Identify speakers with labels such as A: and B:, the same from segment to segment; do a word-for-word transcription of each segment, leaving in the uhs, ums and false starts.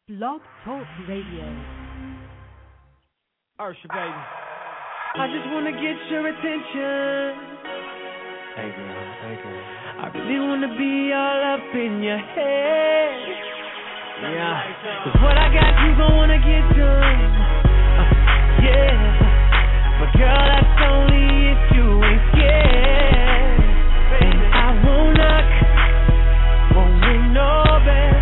A: Blog Talk Radio.
B: Ursha, baby.
C: I just wanna get your attention.
B: Hey girl, hey girl.
C: I really wanna be all up in your head.
B: Yeah.
C: Cause what I got, you gon' wanna get done. Uh, yeah. But girl, that's only if you ain't scared. And I won't knock, won't ring no bell.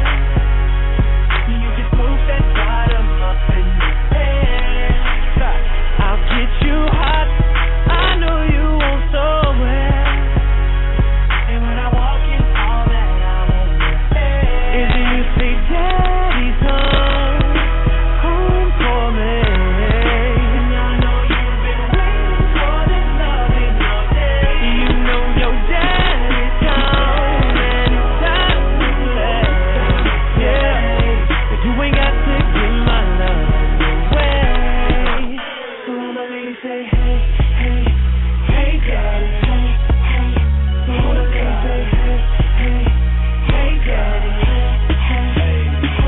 C: You just move that bottom up in the air. I'll get you hot, I know you want so well. And when I walk in, all that I wanna say is you say, Daddy's home, home for me. And I know you've been waiting for this loving all day. You know your daddy's home, and it's time to play. Yeah, but you ain't got to give my love away. So I'ma let you say, hey, hey, hey, daddy, hey, hey. So I'ma let you say, hey, hey, hey, daddy, hey, hey.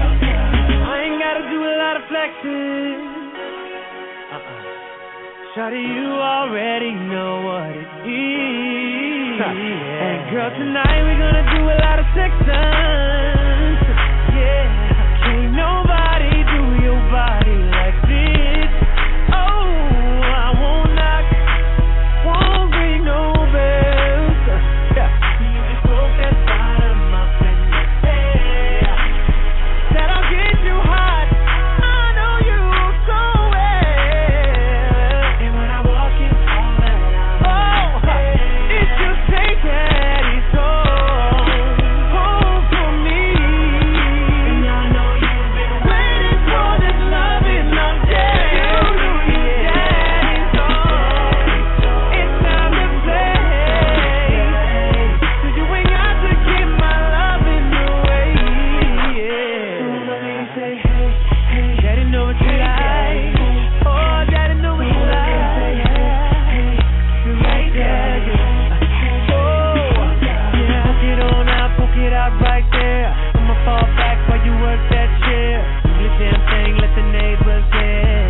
C: I ain't gotta do a lot of flexing. Uh-uh. Shawty, you already know what it is. And girl, tonight we're gonna do a lot of sexing. Yeah, can't nobody do your body like this. Oh, I won't knock, won't ring no bells. Yeah, you just broke that bottom up in the air. Said I'll get you hot, I know you so well. And when I walk in, all that I want, oh, it's just take Daddy's home, home for me. And I know you've been waiting for this loving all day. You know your daddy's home, it's time to play. So you ain't got to give my loving away. Yeah. So let me say, hey, hey, Daddy know what you like. Oh, Daddy know what you like. You right there, yeah. Oh, yeah. Poke it on out, poke it out right there. I'ma fall back while you work that chair. Do your damn thing, let the neighbors hear.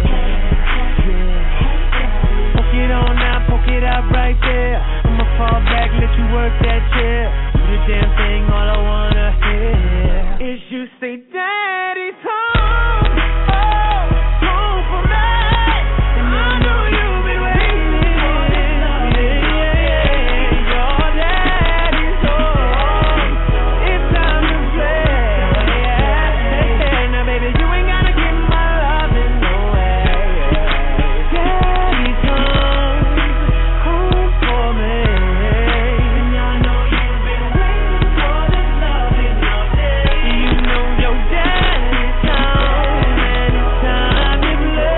C: Yeah. Poke it on out, poke it out right there. I'ma fall back, let you work that chair. Do your damn thing, all I wanna hear is you say, Daddy's home, oh, home for me. And I know you've been waiting for this love. Yeah, yeah, your daddy's home, it's time to play. Yeah. Now baby, you ain't gotta give my loving away. Daddy's home, home for me. And I know you've been waiting for this loving all day. You know your daddy's home, and it's time to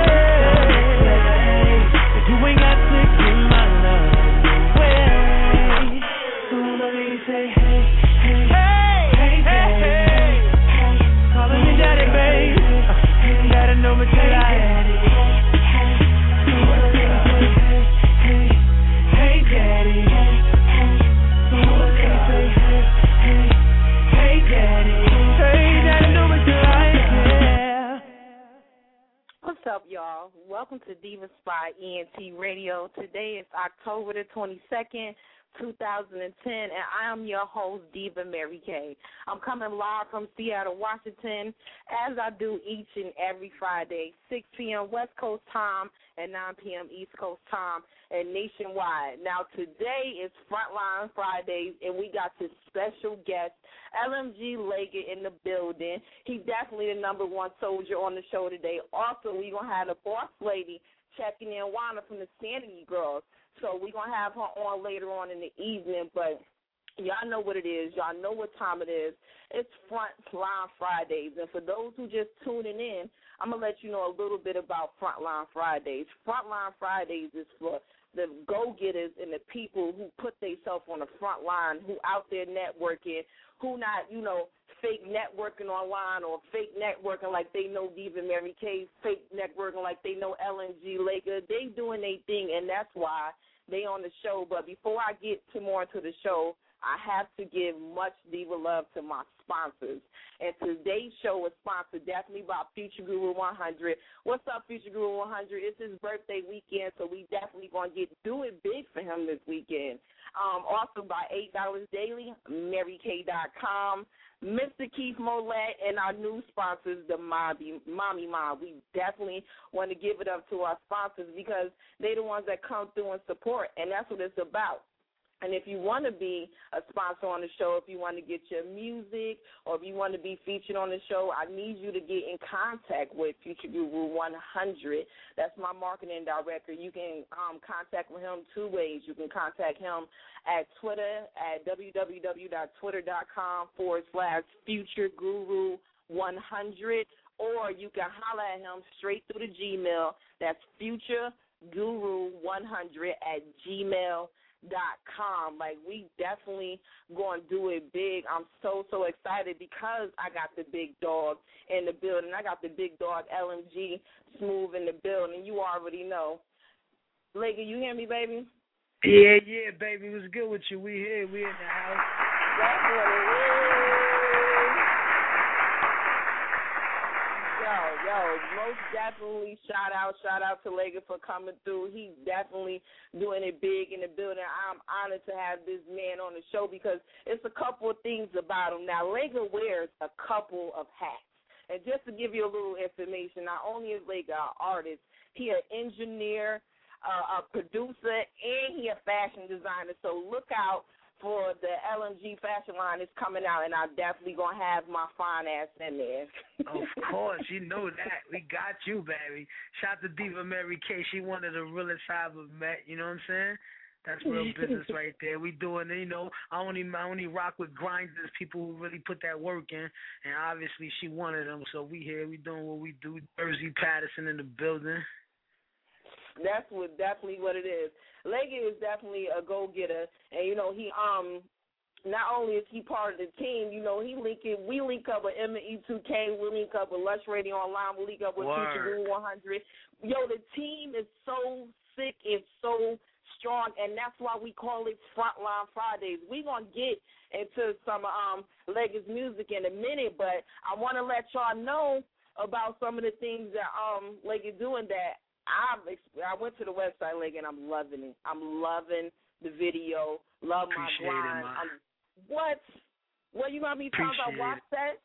C: play. But you ain't got to give my love away. So let me say, hey, hey, hey, hey, hey. Calling me daddy, babe. Daddy know what you like. So let me say, hey, hey, hey, daddy. So let me say, hey, hey, hey, daddy. Hey, daddy know what you like, yeah.
D: What's up, y'all? Welcome to Diva Spy E N T Radio. Today is October the twenty-second, two thousand ten, and I am your host, Diva Mary Kay. I'm coming live from Seattle, Washington, as I do each and every Friday, six p.m. West Coast time and nine p.m. East Coast time, and nationwide. Now, today is Frontline Fridays, and we got this special guest, L M G Leggett, in the building. He's definitely the number one soldier on the show today. Also, we're going to have the boss lady checking in, Wanda from the Sanity Girls. So we're going to have her on later on in the evening, but y'all know what it is. Y'all know what time it is. It's Frontline Fridays. And for those who just tuning in, I'm going to let you know a little bit about Frontline Fridays. Frontline Fridays is for the go-getters and the people who put themselves on the front line, who out there networking, who not, you know, fake networking online or fake networking like they know Diva Mary Kay, fake networking like they know L M G Leggett. They doing their thing, and that's why they on the show. But before I get to more into the show, I have to give much diva love to my sponsors. And today's show is sponsored definitely by Future Guru one hundred. What's up, Future Guru one hundred? It's his birthday weekend, so we definitely going to get do it big for him this weekend. Um, also by eight dollars Daily, Mary Kay dot com, Mister Keith Mollett, and our new sponsors, the Mommy, Mommy Mom. We definitely want to give it up to our sponsors because they're the ones that come through and support, and that's what it's about. And if you want to be a sponsor on the show, if you want to get your music, or if you want to be featured on the show, I need you to get in contact with Future Guru one hundred. That's my marketing director. You can um, contact with him two ways. You can contact him at Twitter at www.twitter.com forward slash Future Guru one hundred, or you can holler at him straight through the Gmail. That's Future Guru one hundred at gmail dot com. Like, we definitely going to do it big. I'm so, so excited because I got the big dog in the building. I got the big dog L M G Smooth in the building. You already know. Leggy, you hear me, baby?
A: Yeah, yeah, baby. What's good with you? We here. We in the house.
D: That's what it is. Yo, yo, most definitely shout out, shout out to Leggy for coming through. He's definitely doing it big in the building. I'm honored to have this man on the show because it's a couple of things about him. Now, Leggy wears a couple of hats. And just to give you a little information, not only is Leggy an artist, he an engineer, uh, a producer, and he a fashion designer. So look out for the L M G fashion line is coming out, and I'm definitely going to have my fine ass in there.
A: Of course, you know that. We got you, baby. Shout to Diva Mary Kay. She one of the realest I've ever met, you know what I'm saying? That's real business right there. We doing it, you know. I only, I only rock with grinders, people who really put that work in, and obviously she one of them, so we here. We doing what we do. Jersey Patterson in the building.
D: That's what definitely what it is. Leggy is definitely a go-getter, and, you know, he um not only is he part of the team, you know, he link it, we link up with M E two K, we link up with Lush Radio Online, we link up with Future Guru one hundred. Yo, the team is so sick, it's so strong, and that's why we call it Frontline Fridays. We're going to get into some um Leggy's music in a minute, but I want to let y'all know about some of the things that um Leggy doing that I've, I went to the website, Leggy, and I'm loving it. I'm loving the video. Love my
A: Appreciate
D: grind.
A: it,
D: I'm, what? What you want me to talk about? Watch that?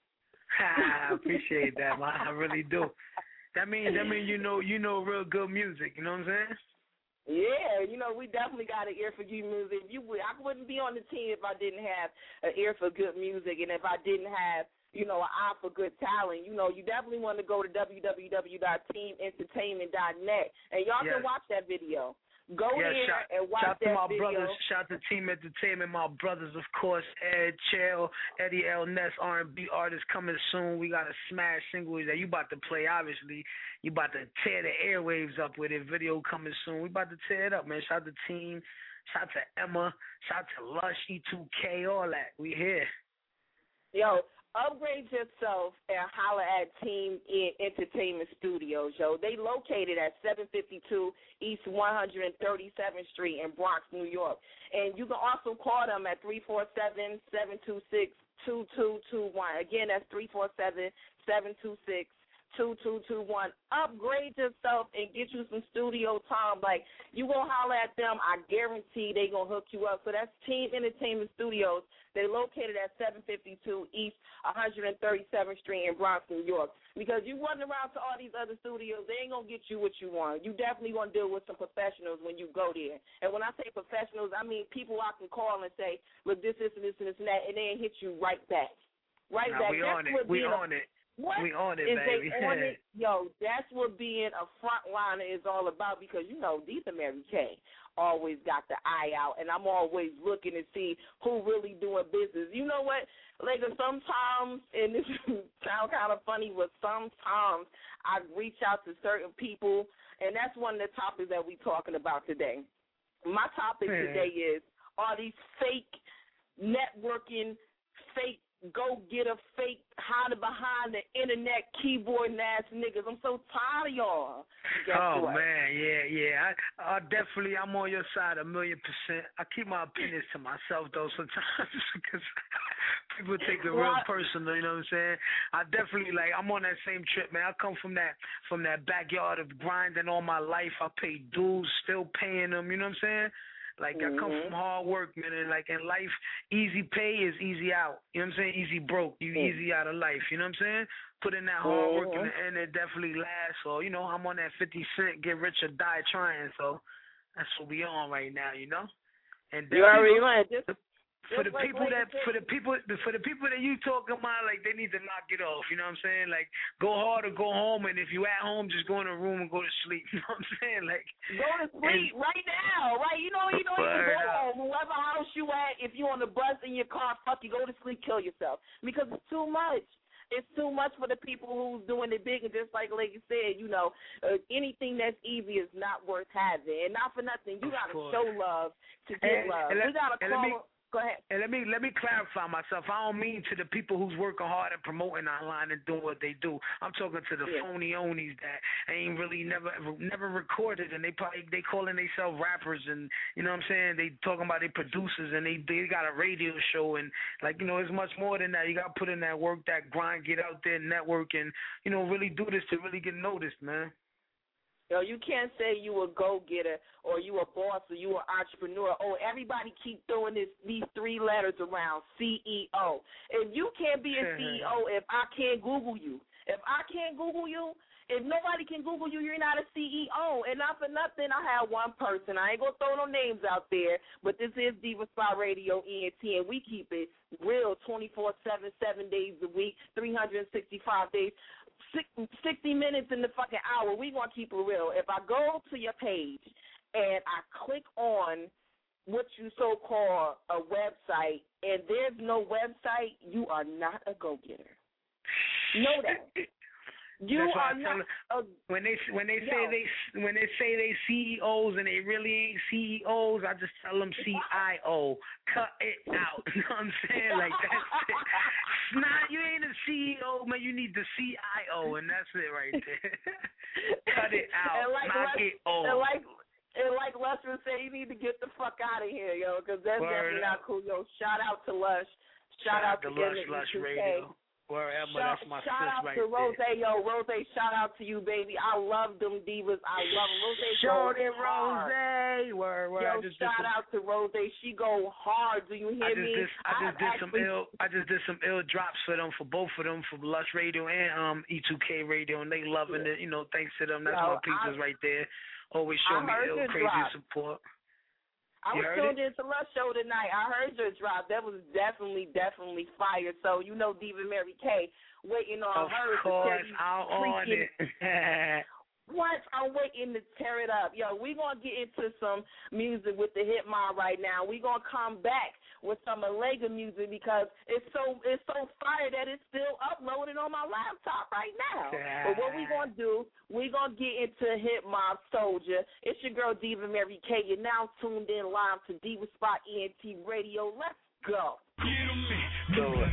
A: I appreciate that, man. I really do. That means that means you know you know real good music. You know what I'm saying?
D: Yeah, you know, we definitely got an ear for good music. You would, I wouldn't be on the team if I didn't have an ear for good music, and if I didn't have, you know, an eye for good talent. You know, you definitely want to go to w w w dot team entertainment dot net, and y'all
A: yes.
D: can watch that video. Go
A: yeah,
D: there
A: shout,
D: and watch
A: shout
D: that
A: to my
D: video.
A: brothers, shout to Team Entertainment, my brothers, of course, Ed, Chael, Eddie L. Ness, R and B artist coming soon. We got a smash single that you about to play, obviously. You about to tear the airwaves up with it. Video coming soon. We about to tear it up, man. Shout to Team, shout to Emma, shout to Lush, E two K, all that. We here.
D: Yo, upgrade yourself and holler at Team Entertainment Studios, yo. They located at seven fifty-two East one hundred thirty-seventh Street in Bronx, New York. And you can also call them at three four seven, seven two six, two two two one. Again, that's three four seven, seven two six, two two two one. Upgrade yourself and get you some studio time. Like, you going to holler at them, I guarantee they going to hook you up. So that's Team Entertainment Studios. They're located at seven fifty-two East one hundred thirty-seventh Street in Bronx, New York. Because you run around to all these other studios, they ain't going to get you what you want. You definitely going to deal with some professionals when you go there. And when I say professionals, I mean people I can call and say, look, this, this, and this, and this, and that, and they hit you right back. Right
A: now,
D: back.
A: We
D: That's
A: on it.
D: what
A: We
D: being
A: on
D: a,
A: it.
D: What
A: we on it,
D: is
A: baby.
D: They on it? Yo, that's what being a frontliner is all about because, you know, Diva Mary Kay always got the eye out, and I'm always looking to see who really doing business. You know what? Like, sometimes, and this sounds kind of funny, but sometimes I reach out to certain people, and that's one of the topics that we're talking about today. My topic
A: Man.
D: today is, are these fake networking, fake go get a fake hiding behind the internet keyboard ass niggas. I'm so tired of y'all. Guess
A: oh
D: what?
A: man, yeah, yeah. I, I definitely, I'm on your side a million percent. I keep my opinions to myself though sometimes because people take it real personal. You know what I'm saying? I definitely like. I'm on that same trip, man. I come from that from that backyard of grinding all my life. I paid dues, still paying them. You know what I'm saying? Like, mm-hmm. I come from hard work, man, and, like, in life, easy pay is easy out. You know what I'm saying? Easy broke. You mm-hmm. easy out of life. You know what I'm saying? Put in that hard work, mm-hmm. and, and it definitely lasts. So, you know, I'm on that fifty cent, get rich or die trying. So that's what we on right now, you know? And
D: you already right. Just,
A: for
D: just
A: the
D: like
A: people that,
D: said.
A: for the people, for the people that you talking about, like, they need to knock it off. You know what I'm saying? Like, go hard or go home. And if you at home, just go in a room and go to sleep. You know what I'm saying? Like,
D: go to sleep and, right now, right? You know, you know, you can go home, whoever house you at. If you on the bus in your car, fuck you, go to sleep, kill yourself because it's too much. It's too much for the people who's doing it big, and just like Lady said, you know, uh, anything that's easy is not worth having. And not for nothing, you got to show love to get
A: and,
D: love.
A: And
D: we got to call. Go ahead.
A: And let me let me clarify myself. I don't mean to the people who's working hard and promoting online and doing what they do. I'm talking to the yeah. phony onies that ain't really never never recorded, and they probably they calling themselves rappers, and you know what I'm saying, they talking about they producers and they they got a radio show, and like, you know, it's much more than that. You got to put in that work, that grind, get out there, network, and you know, really do this to really get noticed, man.
D: Yo, you can't say you a go-getter or you a boss or you an entrepreneur. Oh, everybody keep throwing this these three letters around, C E O. If you can't be a C E O, if I can't Google you, if I can't Google you, if nobody can Google you, you're not a C E O. And not for nothing, I have one person. I ain't going to throw no names out there, but this is Diva Spy Radio E N T, and we keep it real twenty-four seven, seven days a week, three hundred sixty-five days. sixty minutes in the fucking hour, we going to keep it real. If I go to your page and I click on what you so-call a website and there's no website, you are not a go-getter. Know that. You are not a,
A: when they when they
D: yo.
A: say they when they say they C E Os and they really ain't C E Os, I just tell them C I O. Cut it out. You know what I'm saying? Like that's it. Nah, you ain't a C E O, man. You need the C I O, and that's it right there. Cut it out.
D: And like
A: Knock
D: Les,
A: it off.
D: And like and like Lester said, you need to get the fuck out of here, yo, because that's
A: Word
D: definitely not cool, yo. Shout out to Lush. Shout,
A: Shout out
D: to
A: to Lush Lush Radio. Wherever,
D: shout,
A: that's my
D: shout
A: sis
D: out
A: right
D: to
A: there.
D: Rose, yo, Rose, shout out to you, baby. I love them divas. I love them. Rose,
A: shout
D: go
A: it,
D: hard.
A: Rose. Word, word.
D: Yo,
A: I just
D: shout
A: some,
D: out to Rose. She go hard. Do you hear
A: I just
D: me?
A: Did, I just
D: I've
A: did
D: actually,
A: some ill. I just did some ill drops for them, for both of them, for Lush Radio and um E two K Radio, and they loving
D: yeah.
A: it. You know, thanks to them. That's
D: yo,
A: my pieces
D: I,
A: right there. Always show
D: I
A: me ill, crazy
D: drop.
A: support.
D: I
A: you
D: was tuned into Lush Show tonight. I heard your drop. That was definitely, definitely fire. So, you know, Diva Mary K waiting on
A: of
D: her
A: course,
D: to
A: I'm on it.
D: What? I'm waiting to tear it up. Yo, we're going to get into some music with the Hit Mob right now. We're going to come back with some Malega music because it's so it's so fire that it's still uploaded on my laptop right now.
A: Yeah.
D: But what we're going to do, we're going to get into Hit Mob Soldier. It's your girl, Diva Mary K. You're now tuned in live to Diva Spot E N T Radio. Let's go.
A: Do it.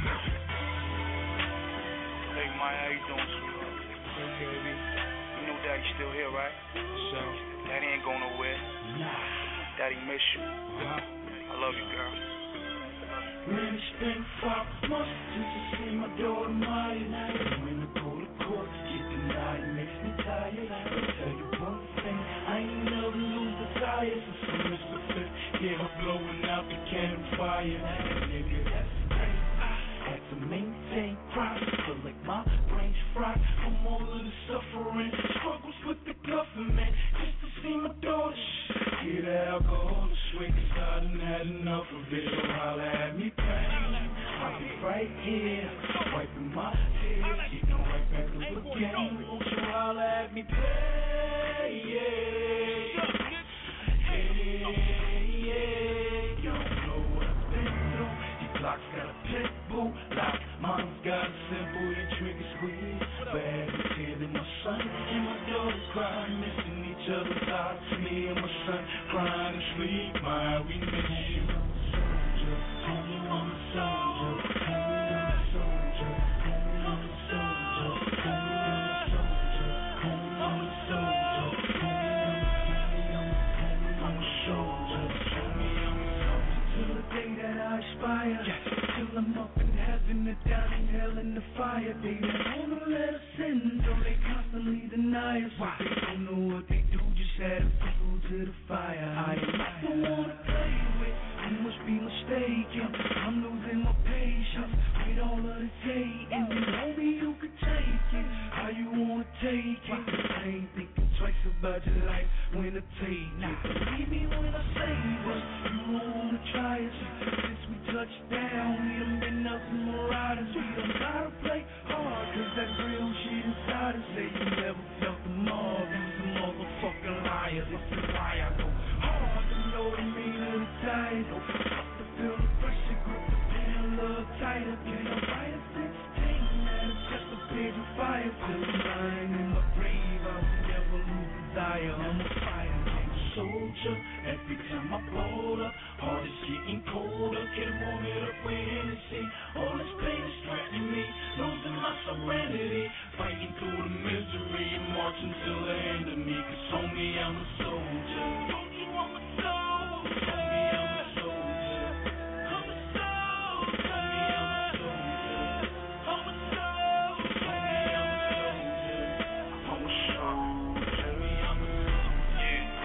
E: Hey, Maya, how you doing, sweetheart?
B: Hey, baby.
E: You know Daddy's still here, right?
B: So,
E: Daddy ain't going nowhere.
B: nah.
E: Daddy miss you.
B: Uh-huh.
E: I love you, girl.
C: Man, it's been five months since I see my daughter Maya. When I go to court, get denied, it makes me tired. I'll tell you one thing, I ain't never lose the tires. As soon as the fifth, yeah, I'm blowing out the cannon fire. Nigga, that's great. I had to maintain pride, feel like my brain's fried from all of the suffering, struggles with the government, just to see my daughter. Get the alcohol to swing, cause I done had enough of it. So holla at me, pain. I'll be right here, wiping my tears, getting right back up again. Won't you holla at me, pain? Yeah, yeah, yeah. You don't know what I've been through. Your clock's got a pit bull lock, mine's got a simple, your trigger squeeze. Bad is here than my son and my daughter cry, missing each other's eyes. Me and my son crying to sleep, my we miss you. Soldier, I'm a soldier, I'm a fire. They don't wanna let us in, so they constantly deny us. Why? They don't know what they do, just add fuel to the fire. I am not the one to play with, you must be mistaken. I'm losing my patience with all of this hate, and you only you could take it. How you wanna take it? I ain't thinking twice about your life when I take it. Believe me when I say this, you don't wanna try us. Since we touched down, we done been out some marauders. We done gotta play hard, cause that real shit inside us. Say you never felt the mob, you some motherfucking liar. This is why I go hard to know the meaning of the title. Fuck to feel the pressure, grip the pen a little tighter. Can I write a sixteen, man, it's just a page of fire. Till I'm lying in my grave, I will never lose desire. I'm a fighter, I'm a soldier. Every time I pull up, heart is getting colder. Can't warm it up with Hennessy. All this pain is threatening me, losing my serenity. Fighting through the misery and marching till the end of me. Cause homie, I'm a soldier. Told you I'm a soldier. Homie, I'm a soldier. I'm a soldier. Homie, I'm a soldier. I'm a soldier. Homie, I'm a soldier. I'm a soldier. Homie, I'm a soldier.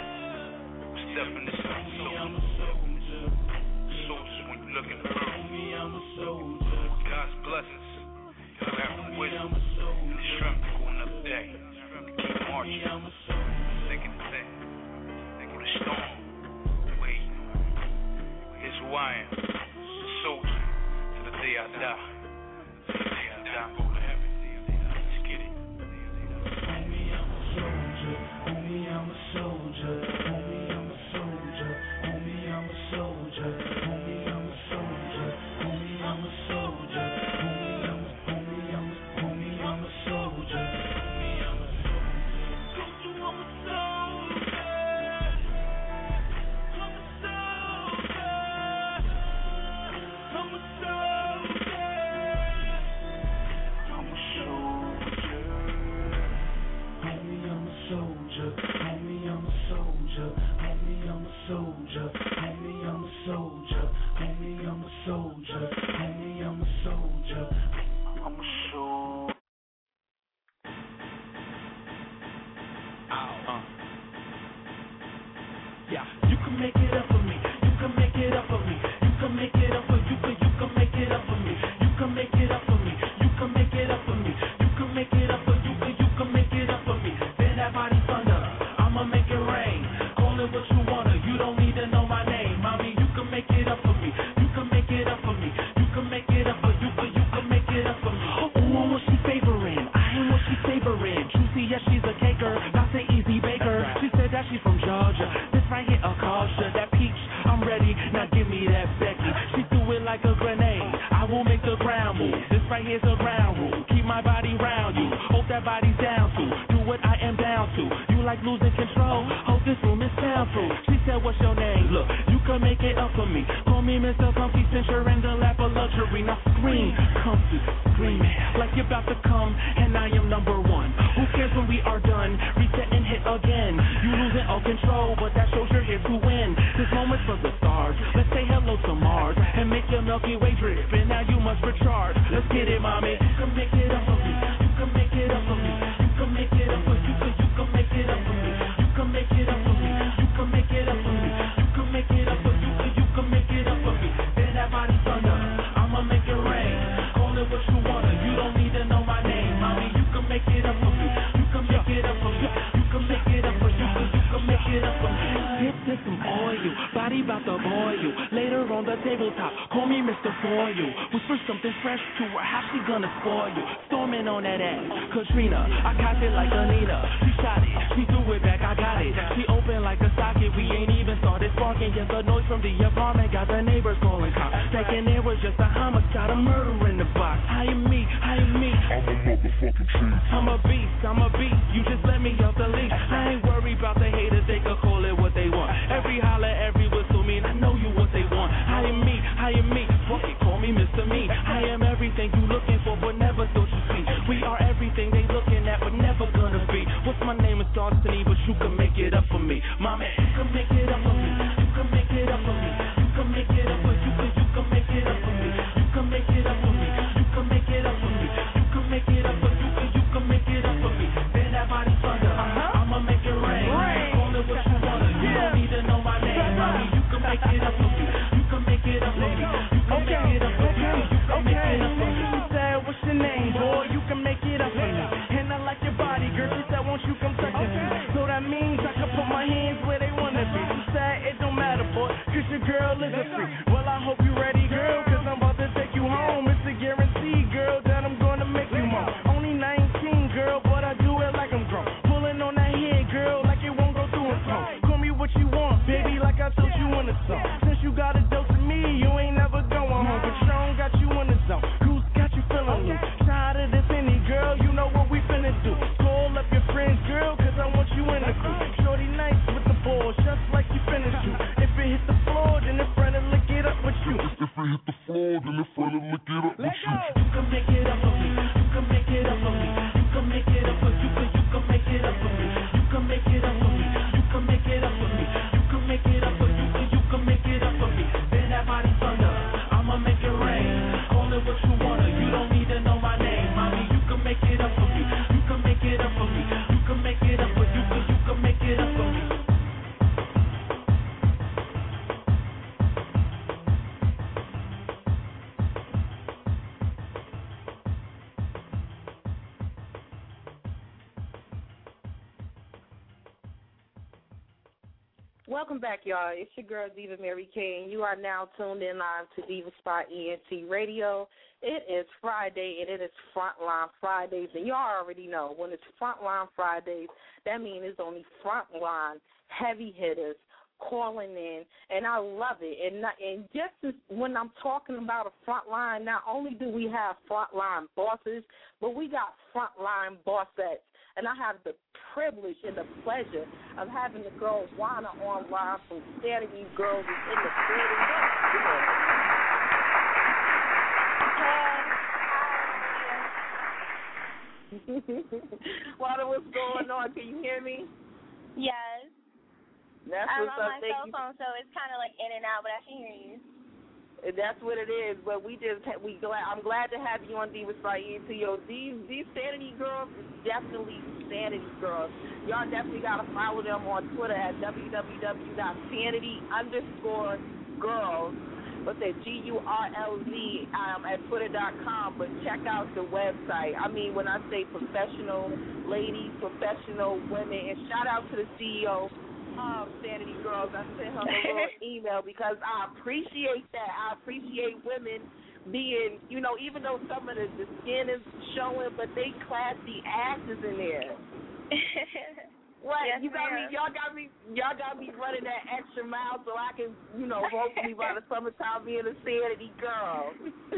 E: Yeah. Step in the sun.
C: Homie, I'm a soldier.
E: Soldiers when you look in the earth.
C: Homie, I'm a soldier.
E: God's blessings. You have the wisdom
C: I'm a soldier.
E: and the strength to go another day. To keep marching.
C: I'm a soldier.
E: Thick and thin. Through the storm. Wait. Here's who I am. A soldier. To the day I die. To the day I die. Go to heaven. Let's get it.
C: Homie, I'm a soldier. Homie, I'm a soldier. Homie, I'm a soldier. Homie, I'm a soldier. Homie, I'm a soldier. Homie, I'm a soldier. Homie, I'm a homie, I'm a homie, I'm a soldier. Homie, I'm a soldier. Told you I'm a soldier. I'm a soldier. I'm a soldier. I'm a soldier. Homie, I'm a soldier. Homie, I'm a soldier. Homie, I'm a soldier. Homie, I'm a soldier. Homie, I'm a soldier. Homie, I'm a soldier. I'm a soldier. Uh. Yeah, you can make it up for me. You can make it up for me. You can make it up for you. Can you can make it up for me. You can make it up for me. You can make it up for me. You can make it up for you. Can you can make it up for me. Bend that body thunder. I'ma make it rain. Call it what you wanna. You don't need to know my name, mommy. You can make it up for me. You can make it up for me. You can make it up for you. Can you can make it up for me. Ooh, I'm what she favoring. I ain't what she favoring. Juicy, yes, she's a caker. Not the easy baker. She said that she's from Georgia. This right here a culture. That peach, I'm ready. Now give me that Becky. She threw it like a grenade. I will make the ground move. This right here's a ground rule. Keep my body round you. Hope that body's down to do what I am down to. You like losing control? Hope this room is soundproof. She said, what's your name? Look, you can make it up for me. Call me Mister Comfy, since you're in the lap of luxury. Now scream, comfy, screaming like you're about to come, and I am number one. Who cares when we are done? Reset and hit again. You losing all control, but that shows you're here to win. This moment's for the stars. Let's say hello to Mars and make your Milky Way drip. And now you must recharge. Let's get it, mommy. You can make it up for me. You can make it up for me. You can make it up for you. Can you can make it up for me. You can make it up for me. You can make it up for me. You can make it up for you. Can you can make it up for me. Bend that body thunder. I'ma make it rain. Call it what you wanna. You don't need to know my name, mommy. You can make it up for me. You can make it up for me. You can make it up for you. Can you can make it up for me. Dip, take some oil. Body about to boil you. Later on the tabletop, call me Mister For You. Whisper something fresh to her. How she gonna spoil you? Storming on that ass. Katrina, I caught it like Anita. She shot it. She threw it back. I got it. She opened like a socket. We ain't even started sparking yet. The noise from the apartment got the neighbors calling cops. Thinking it was just a homicide, a murder in the box. I am me. I am me.
F: I'm a motherfucking tree.
C: I'm a beast. I'm a beast. You just let me off the leash. I ain't worried about the haters. They could call it what they want. Every holler, every whistle mean I know you what they want. I am me. I am me. Fuck it, call me Mister Me. I am everything you looking for, but never thought you see. We are everything they looking at, but never gonna be. What's my name is Destiny, but you can make it up for me, mommy. You can make it up for me. You can make it up for me. You can make it up for you. Can you can make it up for me. You can make it up for me. You can make it up for me. You can make for me. Bend that body thunder. Uh-huh. I'ma make it rain. rain. Call it what you wanna. You yeah. don't need to know my name. Mommy, you can make it up for me. You can make it up for me. You can okay. make it up for me. You can okay. make it up for me. She said, what's your name, boy? You can make it up for me. And I like your body, girl. She said, won't you come touch okay. me? So that means I can put my hands where they wanna be. She said, it don't matter, boy, cause your girl is a freak. Well, I hope you ready, girl, cause I'm about to take you home. It's a guarantee, girl, that I'm gonna make you moan. Only nineteen, girl, but I do it like I'm grown. Pulling on that head, girl, like it won't go through a phone. Call me what you want, baby, like I told you in the song. Since you got a dose of me, you ain't never going home. But Sean got you in the zone. Goose got you feeling loose. Tired of this any girl, you know what we finna do. Call up your friends, girl, cause I want you in the crew. Shorty nice with the balls, just like you finna shoot. If it hit the floor, then it's friend to lick it up with you. If it hit the floor, then it's friend to lick it up with you. You can make it up for me. You can make it up for me. You can make it up for you. You can make it up for me. You can make it up for me. You can make it up for me. You can make it up for you. You can make it up for me. Bend that body thunder. I'ma make it rain. Call it what you wanna. You don't need to know my name, mommy. You can make it up for me. You can make it up for me. You can make it up for you. You can make it up for me.
D: Welcome back, y'all. It's your girl, Diva Mary Kay, and you are now tuned in live to Diva Spot E N T Radio. It is Friday, and it is Frontline Fridays, and y'all already know when it's Frontline Fridays, that means it's only frontline heavy hitters calling in, and I love it. And not, and just as when I'm talking about a frontline, not only do we have frontline bosses, but we got frontline bossettes. And I have the privilege and the pleasure of having the girl Juana online from Sanity Girls in the building. Juana, what's going on? Can you hear me?
F: Yes.
D: That's
F: I'm
D: what's
F: on
D: up.
F: my
D: Thank
F: cell
D: you.
F: phone, so it's kind of like in and out, but I can hear you.
D: That's what it is, but we just we glad I'm glad to have you on Diva Spot E N T. Yo, these these Sanity Girls is definitely Sanity Girls. Y'all definitely gotta follow them on Twitter at www.sanity underscore girls. What's that? G U R L Z um, at twitter dot com. But check out the website. I mean, when I say professional ladies, professional women, and shout out to the C E O. Um, Sanity Girls, I sent her a little email because I appreciate that. I appreciate women being, you know, even though some of the, the skin is showing, but they classy asses in there. What?
F: Yes,
D: you got
F: ma'am.
D: me? Y'all got me? Y'all got me running that extra mile so I can, you know, hopefully by the summertime being a Sanity Girl.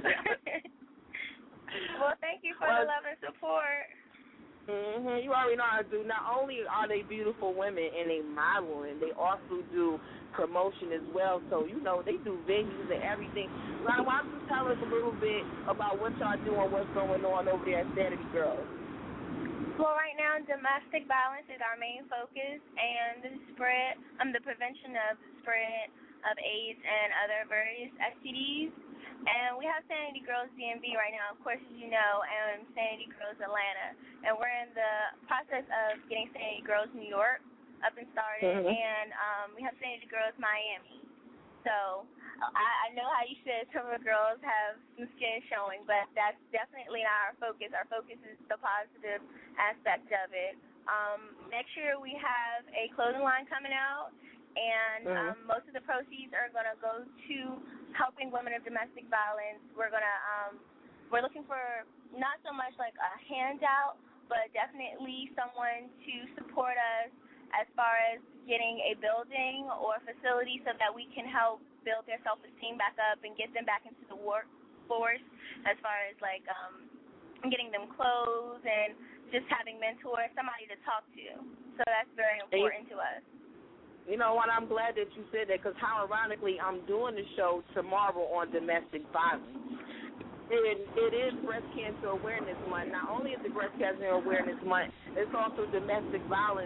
F: Well, thank you for
D: well,
F: the love and support.
D: Mm-hmm. You already know how to do. Not only are they beautiful women and they modeling, they also do promotion as well. So, you know, they do venues and everything. Now, why don't you tell us a little bit about what y'all doing, what's going on over there at Sanity Girls?
F: Well, right now, domestic violence is our main focus, and the spread, um, the prevention of the spread of AIDS and other various S T Ds. And we have Sanity Girls D M V right now, of course, as you know, and Sanity Girls Atlanta. And we're in the process of getting Sanity Girls New York up and started, mm-hmm. and um, we have Sanity Girls Miami. So I, I know how you said some of the girls have some skin showing, but that's definitely not our focus. Our focus is the positive aspect of it. Um, next year we have a clothing line coming out, and mm-hmm. um, most of the proceeds are going to go to helping women of domestic violence. We're going to um, we're looking for not so much like a handout, but definitely someone to support us as far as getting a building or a facility so that we can help build their self-esteem back up and get them back into the workforce, as far as like um, getting them clothes and just having mentors, somebody to talk to. So that's very important to us.
D: You know what, I'm glad that you said that, because how ironically I'm doing the show tomorrow on domestic violence. It, it is Breast Cancer Awareness Month. Not only is it Breast Cancer Awareness Month, it's also Domestic Violence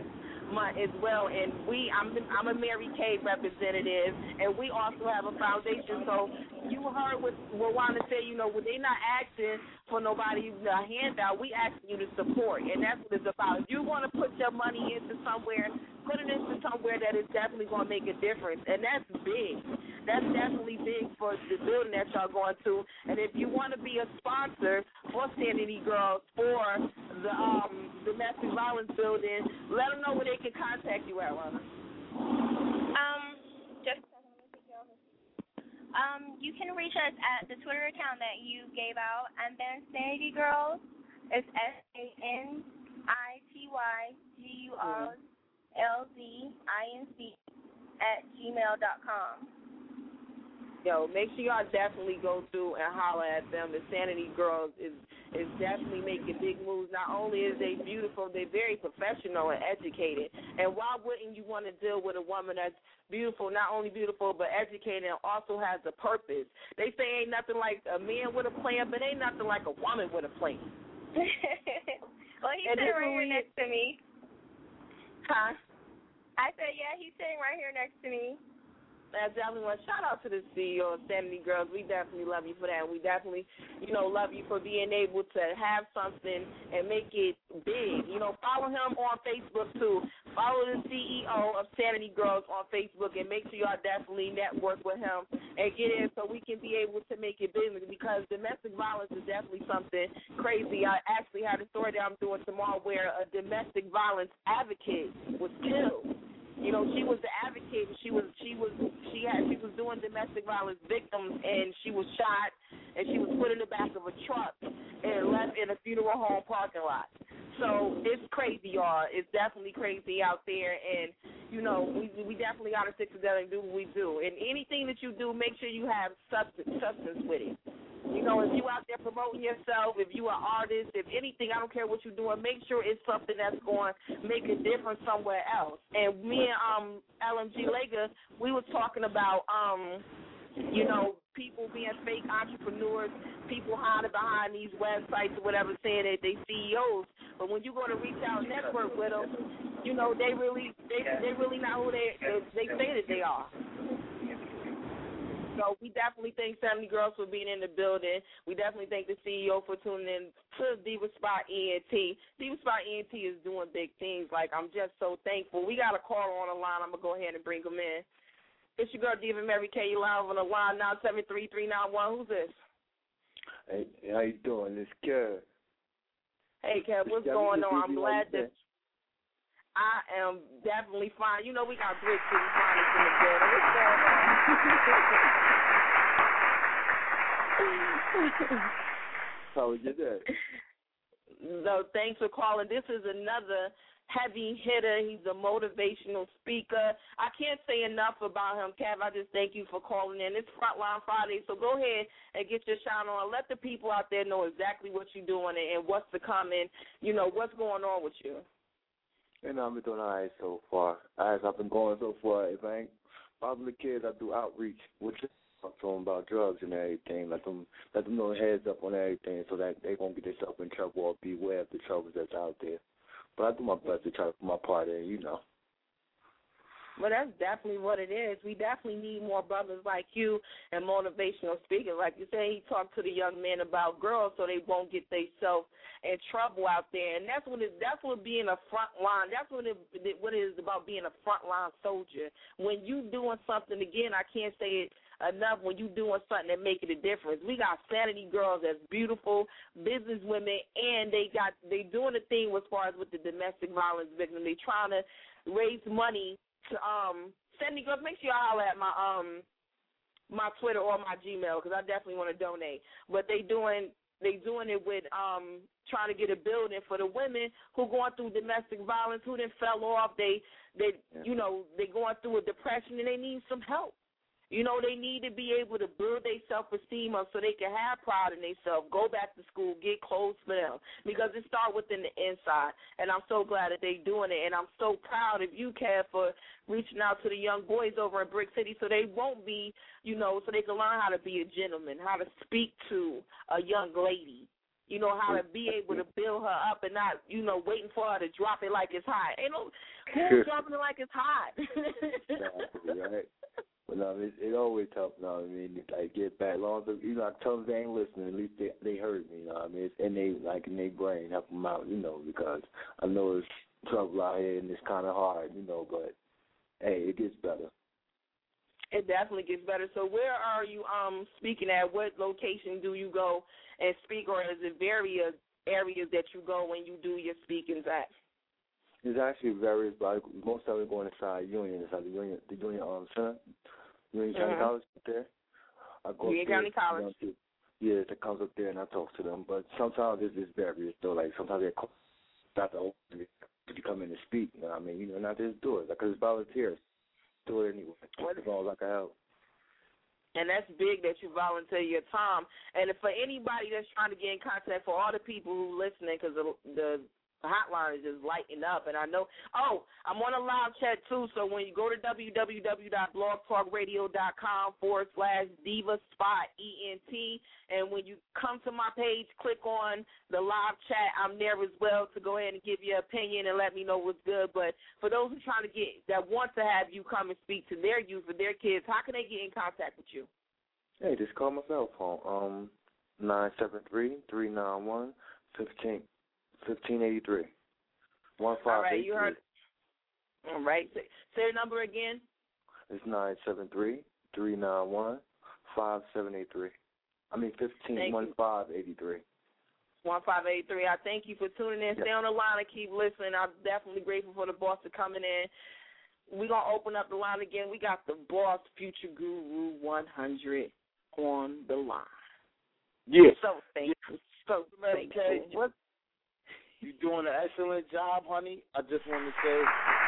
D: month as well. And we, I'm, I'm a Mary Kay representative, and we also have a foundation. So you heard what what Wanda said. You know, when they not asking for nobody to handout, we asking you to support, and that's what it's about. If you want to put your money into somewhere, put it into somewhere that is definitely going to make a difference, and that's big. That's definitely big for the building that y'all going to. And if you want to be a sponsor for Sanity Girls for the um, domestic violence building, let them know where they can contact you at, Wanda.
F: Um, just um, you can reach us at the Twitter account that you gave out, and then Sanity Girls is S A N I T Y G U R L Z I N C at gmail dot com.
D: Yo, make sure y'all definitely go through and holler at them. The Sanity Girls is is definitely making big moves. Not only is they beautiful, they're very professional and educated. And why wouldn't you want to deal with a woman that's beautiful, not only beautiful, but educated and also has a purpose? They say ain't nothing like a man with a plan, but ain't nothing like a woman with a plan.
F: Well, he's
D: and
F: sitting right here next to me.
D: Huh?
F: I said, yeah, he's sitting right here next to me.
D: I definitely want to shout out to the C E O of Sanity Girls. We definitely love you for that. We definitely, you know, love you for being able to have something and make it big. You know, follow him on Facebook, too. Follow the C E O of Sanity Girls on Facebook, and make sure y'all definitely network with him and get in so we can be able to make it big, because domestic violence is definitely something crazy. I actually had a story that I'm doing tomorrow where a domestic violence advocate was killed. You know, she was the advocate. She was she was she had she was doing domestic violence victims, and she was shot, and she was put in the back of a truck and left in a funeral home parking lot. So it's crazy, y'all. It's definitely crazy out there, and you know we we definitely got to stick together and do what we do. And anything that you do, make sure you have substance substance with it. You know, if you out there promoting yourself, if you are an artist, if anything, I don't care what you're doing, make sure it's something that's going to make a difference somewhere else. And me and um, L M G Lega, we was talking about, um, you know, people being fake entrepreneurs, people hiding behind these websites or whatever, saying that they C E Os. But when you go to reach out and network with them, you know, they really, they they really not who they they say that they are. So we definitely thank Sanity Girls for being in the building. We definitely thank the C E O for tuning in to Diva Spot E N T. Diva Spot E N T is doing big things. Like, I'm just so thankful. We got a caller on the line. I'm going to go ahead and bring him in. It's your girl, Diva Mary Kay. You live on the line now, seven three three nine one. Who's this?
B: Hey, how you doing? It's Kev.
D: Hey, Kev, what's going on? I'm glad that I am definitely fine. You know, we got Brick City Finest in the building. What's going on?
B: How was your day?
D: No, thanks for calling. This is another heavy hitter. He's a motivational speaker. I can't say enough about him, Kev. I just thank you for calling in. It's Frontline Friday, so go ahead and get your shine on. Let the people out there know exactly what you're doing and what's to come and, you know, what's going on with you.
B: You know, I've been doing all right so far. As I've been going so far, if I ain't following the kids, I do outreach, which is talk to them about drugs and everything. Let them let them know heads up on everything so that they won't get themselves in trouble or beware of the troubles that's out there. But I do my best to try to put my part in, you know.
D: Well, that's definitely what it is. We definitely need more brothers like you and motivational speakers. Like you say, he talked to the young men about girls so they won't get themselves in trouble out there. And that's what it, that's what being a front line, that's what it, what it is about being a frontline soldier. When you doing something, again, I can't say it enough, when you doing something that making a difference. We got Sanity Girls that's beautiful, business women, and they got they doing the thing as far as with the domestic violence victim. They trying to raise money to um Sanity Girls. Make sure you holler at my um my Twitter or my Gmail, because I definitely want to donate. But they doing they doing it with um trying to get a building for the women who going through domestic violence, who then fell off. They they you know they going through a depression and they need some help. You know, they need to be able to build their self-esteem up so they can have pride in themselves, go back to school, get clothes for them, because it starts within the inside. And I'm so glad that they're doing it. And I'm so proud of you, Kev, for reaching out to the young boys over in Brick City so they won't be, you know, so they can learn how to be a gentleman, how to speak to a young lady. you know, how to be able to build her up and not, you know, waiting for her to drop it like it's hot. Ain't no who's dropping it like it's hot.
B: Exactly, right. But no, it, it always helps. You know what I mean? Like get back, long as you know, I tell them they ain't listening. At least they they heard me. You know what I mean? It's in they like in their brain, help them out. You know, because I know it's trouble out here and it's kind of hard. You know, but hey, it gets better.
D: It definitely gets better. So where are you um speaking at? What location do you go and speak, or is it various areas that you go when you do your speakings at?
B: There's actually various, but most of it going inside Union, inside the Union, the Union um, Center, Union County
D: mm-hmm.
B: College up there. I go
D: Union County College.
B: You know, yeah, it comes up there and I talk to them. But sometimes it's, it's various, though. Like sometimes they call not to open it to come in and speak. You know what I mean? You know, not just do it because it's volunteers. Do it anyway. As long as I can help.
D: And that's big that you volunteer your time. And for anybody that's trying to get in contact, for all the people who listening, because the, the hotline is just lighting up. And I know, oh, I'm on a live chat too. So when you go to www.blogtalkradio.com forward slash Diva Spot E N T, and when you come to my page, click on the live chat. I'm there as well to go ahead and give you an opinion and let me know what's good. But for those who are trying to get, that want to have you come and speak to their youth or their kids, how can they get in contact with you?
B: Hey, just call my cell phone, um, nine seven three, three nine one, one five fifteen eighty-three. One five
D: All right,
B: eight
D: you
B: three.
D: heard. All right, say, say your number again.
B: It's nine seven three, three nine one, five seven eight three. I mean fifteen one five eighty three.
D: One five eight three. I thank you for tuning in.
B: Yep.
D: Stay on the line and keep listening. I'm definitely grateful for the boss for coming in. We're gonna open up the line again. We got the boss, Future Guru one hundred, on the line.
G: Yeah.
D: So thank you. So thank
G: okay.
D: you.
G: What? You're doing an excellent job, honey. I just want to say.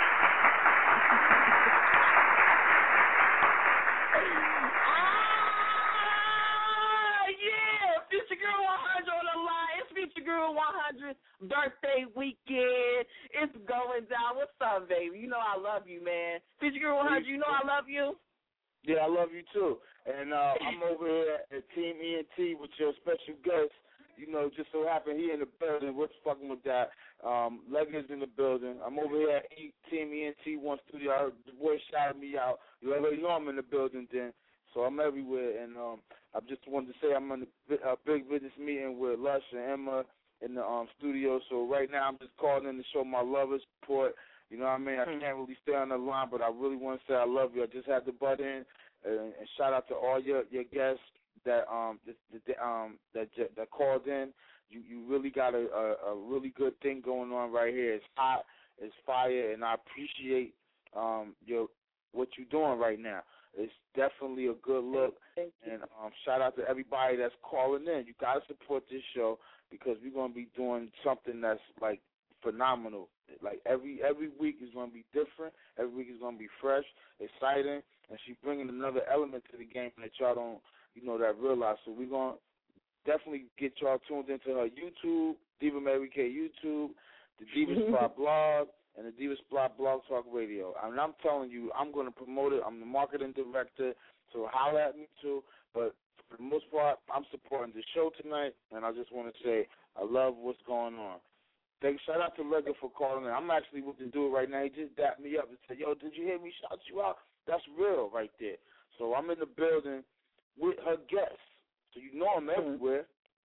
D: ah, yeah, Future Guru one hundred on the line. It's Future Guru one hundredth birthday weekend. It's going down. What's up, baby? You know I love you, man. Future Guru one hundred, you know I love you.
G: Yeah, I love you too. And uh, I'm over here at Team E N T with your special guest. You know, just so happened he in the building. We're fucking with that. Um, Leggers in the building. I'm over here at Team E N T One Studio. I heard the boy shouted me out. You already know I'm in the building then. So I'm everywhere. And um, I just wanted to say I'm in a big business meeting with Lush and Emma in the um, studio. So right now I'm just calling in to show my love and support. You know what I mean? I can't really stay on the line, but I really want to say I love you. I just had to butt in. And, and shout out to all your, your guests that um that, that um that that called in. You you really got a, a, a really good thing going on right here. It's hot, it's fire, and I appreciate um your what you're doing right now. It's definitely a good look. And um, shout out to everybody that's calling in. You got to support this show because we're gonna be doing something that's like phenomenal. Like every every week is gonna be different. Every week is gonna be fresh, exciting, and she's bringing another element to the game that y'all don't. You know, that realize. So we're going to definitely get y'all tuned into her YouTube, Diva Mary K YouTube, the Diva Spot blog, and the Diva Spot Blog Talk Radio. I mean, I'm telling you, I'm going to promote it. I'm the marketing director, so holler at me too. But for the most part, I'm supporting the show tonight, and I just want to say I love what's going on. Thanks. Shout out to Ledger for calling in. I'm actually with the dude right now. He just dapped me up and said, yo, did you hear me shout you out? That's real right there. So I'm in the building with her guests, so you know I'm everywhere.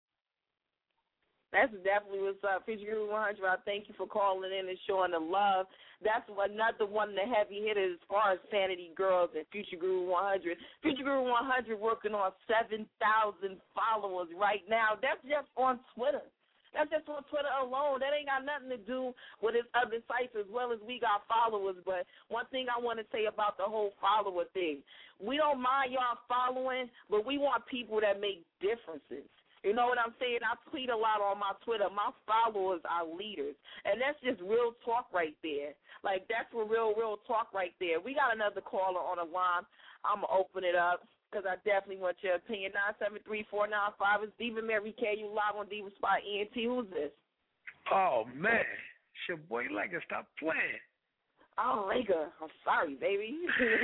D: That's definitely what's up. Future Guru one hundred, I thank you for calling in and showing the love. That's another one of the heavy hitters as far as Sanity Girls and Future Guru one hundred. Future Guru one hundred working on seven thousand followers right now. That's just on Twitter. That's just on Twitter alone. That ain't got nothing to do with his other sites as well as we got followers. But one thing I want to say about the whole follower thing, we don't mind y'all following, but we want people that make differences. You know what I'm saying? I tweet a lot on my Twitter. My followers are leaders. And that's just real talk right there. Like, that's for real, real talk right there. We got another caller on the line. I'm going to open it up because I definitely want your opinion. nine seven three, four nine five is Diva Mary K. You live on Diva Spot E N T. Who's this?
A: Oh, man. It's your boy Leggers. Stop playing.
D: Oh, Lega, I'm sorry, baby.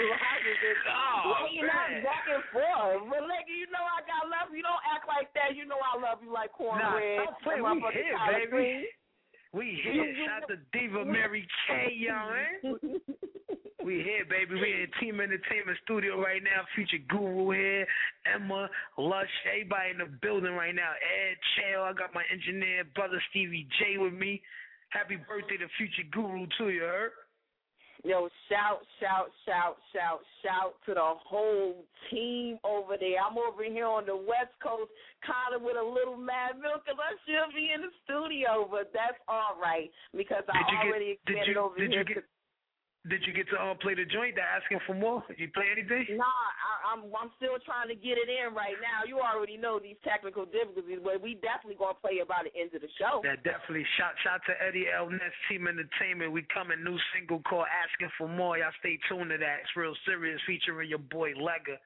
A: Oh,
D: Lega, not back and forth. But Lega, you know I got love. You don't act like that. You know I love you like cornbread.
A: Nah, stop playing. We here, baby.
D: Cream.
A: We here. Shout out to Diva Mary K, y'all, man. We here, baby. We in Team Entertainment Studio right now. Future Guru here. Emma, Lush, everybody in the building right now. Ed, Chael, I got my engineer, brother Stevie J with me. Happy birthday to Future Guru, too, you heard?
D: Yo, shout, shout, shout, shout, shout to the whole team over there. I'm over here on the West Coast, kind of with a little mad milk, because I should be in the studio, but that's all right, because I already
A: get,
D: expanded
A: you,
D: over
A: did
D: here.
A: You get, did you get to uh, play the joint? They're asking for more? You play anything?
D: Nah, I, I'm I'm still trying to get it in right now. You already know these technical difficulties, but we definitely going to play it by the end of the show.
A: That definitely. Shout, shout to Eddie L. Ness, Team Entertainment. We coming new single called Asking for More. Y'all stay tuned to that. It's real serious, featuring your boy Lega.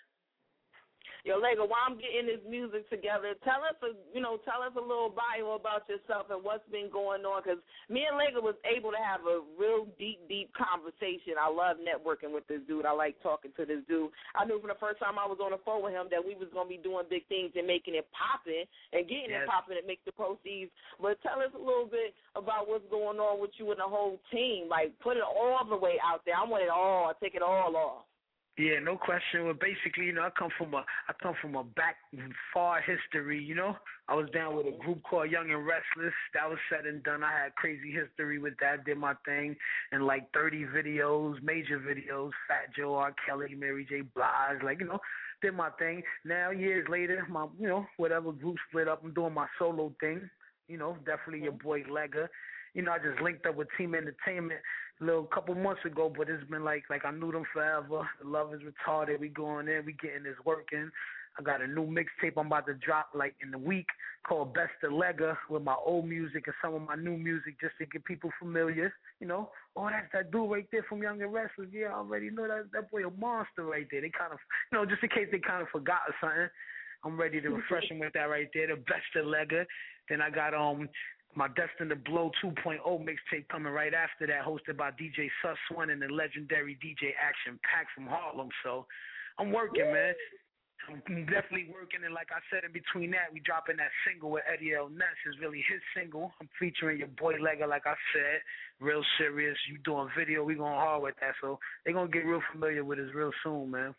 D: Yo, Lega, while I'm getting this music together, tell us, a, you know, tell us a little bio about yourself and what's been going on, because me and Lega was able to have a real deep, deep conversation. I love networking with this dude. I like talking to this dude. I knew from the first time I was on the phone with him that we was going to be doing big things and making it popping and getting
A: yes.
D: it popping and make the proceeds. But tell us a little bit about what's going on with you and the whole team. Like, put it all the way out there. I want it all. I take it all off.
A: Yeah, no question. Well, basically, you know, I come from a I come from a back far history. You know, I was down with a group called Young and Restless. That was said and done. I had crazy history with that. Did my thing in like thirty videos, major videos. Fat Joe, R. Kelly, Mary J. Blige, like you know, did my thing. Now years later, my you know whatever group split up. I'm doing my solo thing. You know, definitely your boy Lega. You know, I just linked up with Team Entertainment a little couple months ago, but it's been like like I knew them forever. The love is retarded. We going in, we getting this working. I got a new mixtape I'm about to drop like in the week called Best of Lega with my old music and some of my new music just to get people familiar. You know, oh, that's that dude right there from Young and Restless. Yeah, I already know that that boy a monster right there. They kind of, you know, just in case they kind of forgot or something. I'm ready to refresh them with that right there, the Best of Lega. Then I got um. my Destined to Blow two point oh mixtape coming right after that, hosted by D J Sus One and the legendary D J Action Pack from Harlem. So I'm working, man. I'm definitely working, and like I said, in between that, we dropping that single with Eddie L. Ness. It's really his single. I'm featuring your boy Lega, like I said, real serious. You doing video, we going hard with that. So they going to get real familiar with us real soon, man.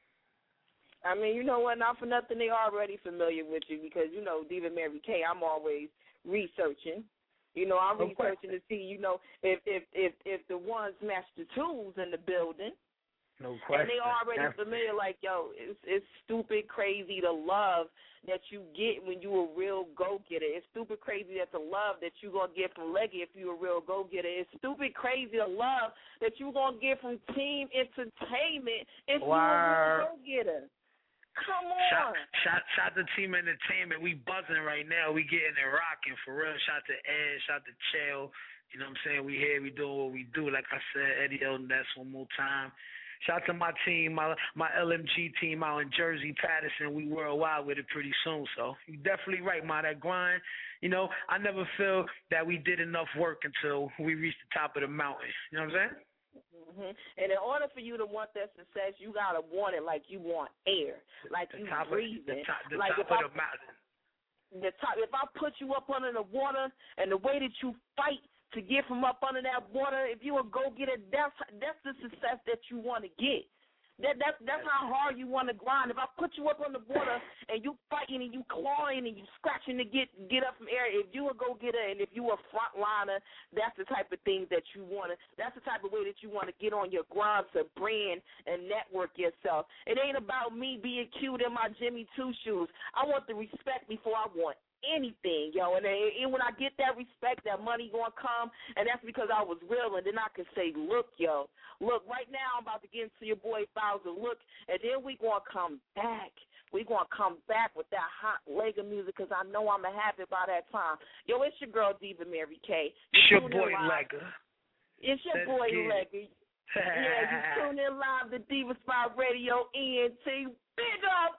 D: I mean, you know what, not for nothing, they already familiar with you because, you know, Diva Mary K, I'm always researching. You know, I'm researching to see, you know, if if if, if the ones Master Tools in the building.
A: No question.
D: And they already
A: That's
D: familiar, like, yo, it's it's stupid crazy the love that you get when you a real go-getter. It's stupid crazy that the love that you going to get from Leggy if you a real go-getter. It's stupid crazy the love that you going to get from Team Entertainment if wow. you a real go-getter. Come on.
A: Shout, shout, shout to Team Entertainment. We buzzing right now. We getting it rocking for real. Shout to Ed. Shout to Chael. You know what I'm saying? We here. We doing what we do. Like I said, Eddie L. Ness one more time. Shout to my team, my my L M G team out in Jersey, Patterson. We worldwide with it pretty soon. So you're definitely right, Ma. That grind. You know, I never feel that we did enough work until we reached the top of the mountain. You know what I'm saying?
D: Mm-hmm. And in order for you to want that success, you gotta want it like you want air, like
A: the
D: you
A: top
D: breathing.
A: Of, the top, the
D: like
A: top
D: if
A: of
D: I,
A: the mountain.
D: The top. If I put you up under the water, and the way that you fight to get from up under that water, if you a go getter, that's that's the success that you want to get. That that's that's how hard you want to grind. If I put you up on the water and you fighting and you clawing and you scratching to get get up from air, if you a go getter and if you a frontliner, that's the type of thing that you want to. That's the type of way that you want to get on your grind to brand and network yourself. It ain't about me being cute in my Jimmy Two shoes. I want the respect before I want anything, yo, and, and when I get that respect, that money gonna come, and that's because I was real, and then I can say, look, yo, look, right now I'm about to get into your boy Bowser, look, and then we gonna come back. We gonna come back with that hot Lega music, because I know I'm gonna have it by that time. Yo, it's your girl Diva Mary K.
A: It's your boy Lega.
D: It's your
A: Let's
D: boy Lega. Yeah, you tune in live to Diva Spy Radio, E N T. Big ups.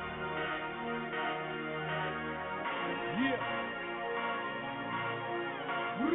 C: Yeah.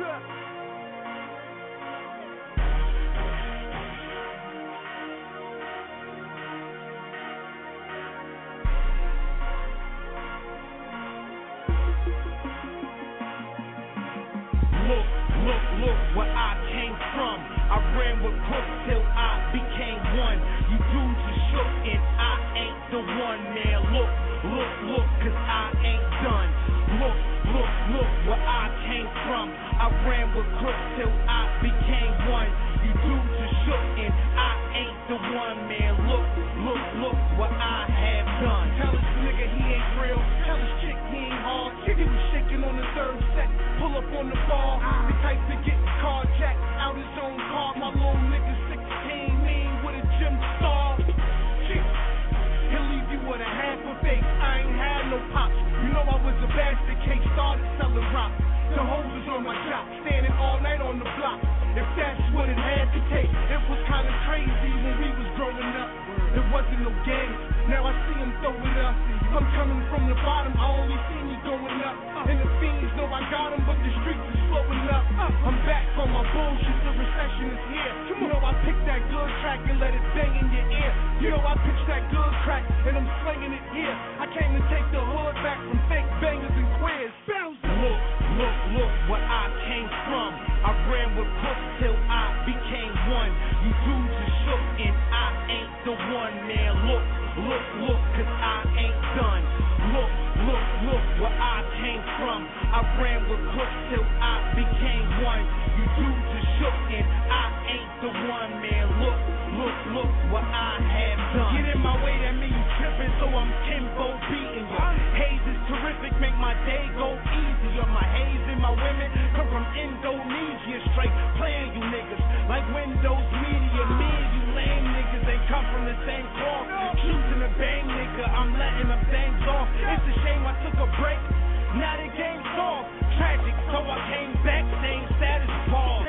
C: Look, look, look where I came from. I ran with crooks till I became one. You dudes are shook and I ain't the one, man. Look, look, look, cause I ain't done. Look, look, look where I came from. I ran with crooks till I became one. You dudes are shook and I ain't the one, man. Look, look, look what I have done. Tell this nigga he ain't real. Tell this chick he ain't hard. He was shaking on the third set. Pull up on the ball. The type to get carjacked out his own car. My little nigga sixteen, mean with a gym star. Shit. He'll leave you with a half a face. I ain't had no pops. You know I was a bastard case. Started selling rock. The hoes was on my job. Standing all night on the block. If that's what it had to take. It was kinda crazy when we was growing up. It wasn't no game. Now I see him throw it up. I'm coming from the bottom. I only see me going up. And the fiends know I got him, but the streets is slowing up. I'm back on my bullshit. The recession is here. You know I picked that good track and let it bang in your ear. You know I pitched that good crack and I'm slinging it here. I came to take the hood back from fake bangers and queers. Look, look, look where I came from. I ran with crooks till I became one. You dudes are shook and I ain't the one, man. Look, look, look, cause I ain't done. Look, look, look where I came from. I ran with crooks till I became one. You dudes are shook and I ain't the one, man. Look, look, look what I have done. Get in my way, that mean you tripping, so I'm Kimbo beating you. Haze is terrific, make my day go easier. My haze and my women come from Indonesia, straight playing you niggas like Windows Media. Me and you lame niggas ain't come from the same cloth. Choosing a bang nigga, I'm letting them things off. It's a shame I took a break, now the game's off. Tragic, so I came back, same status, Paul.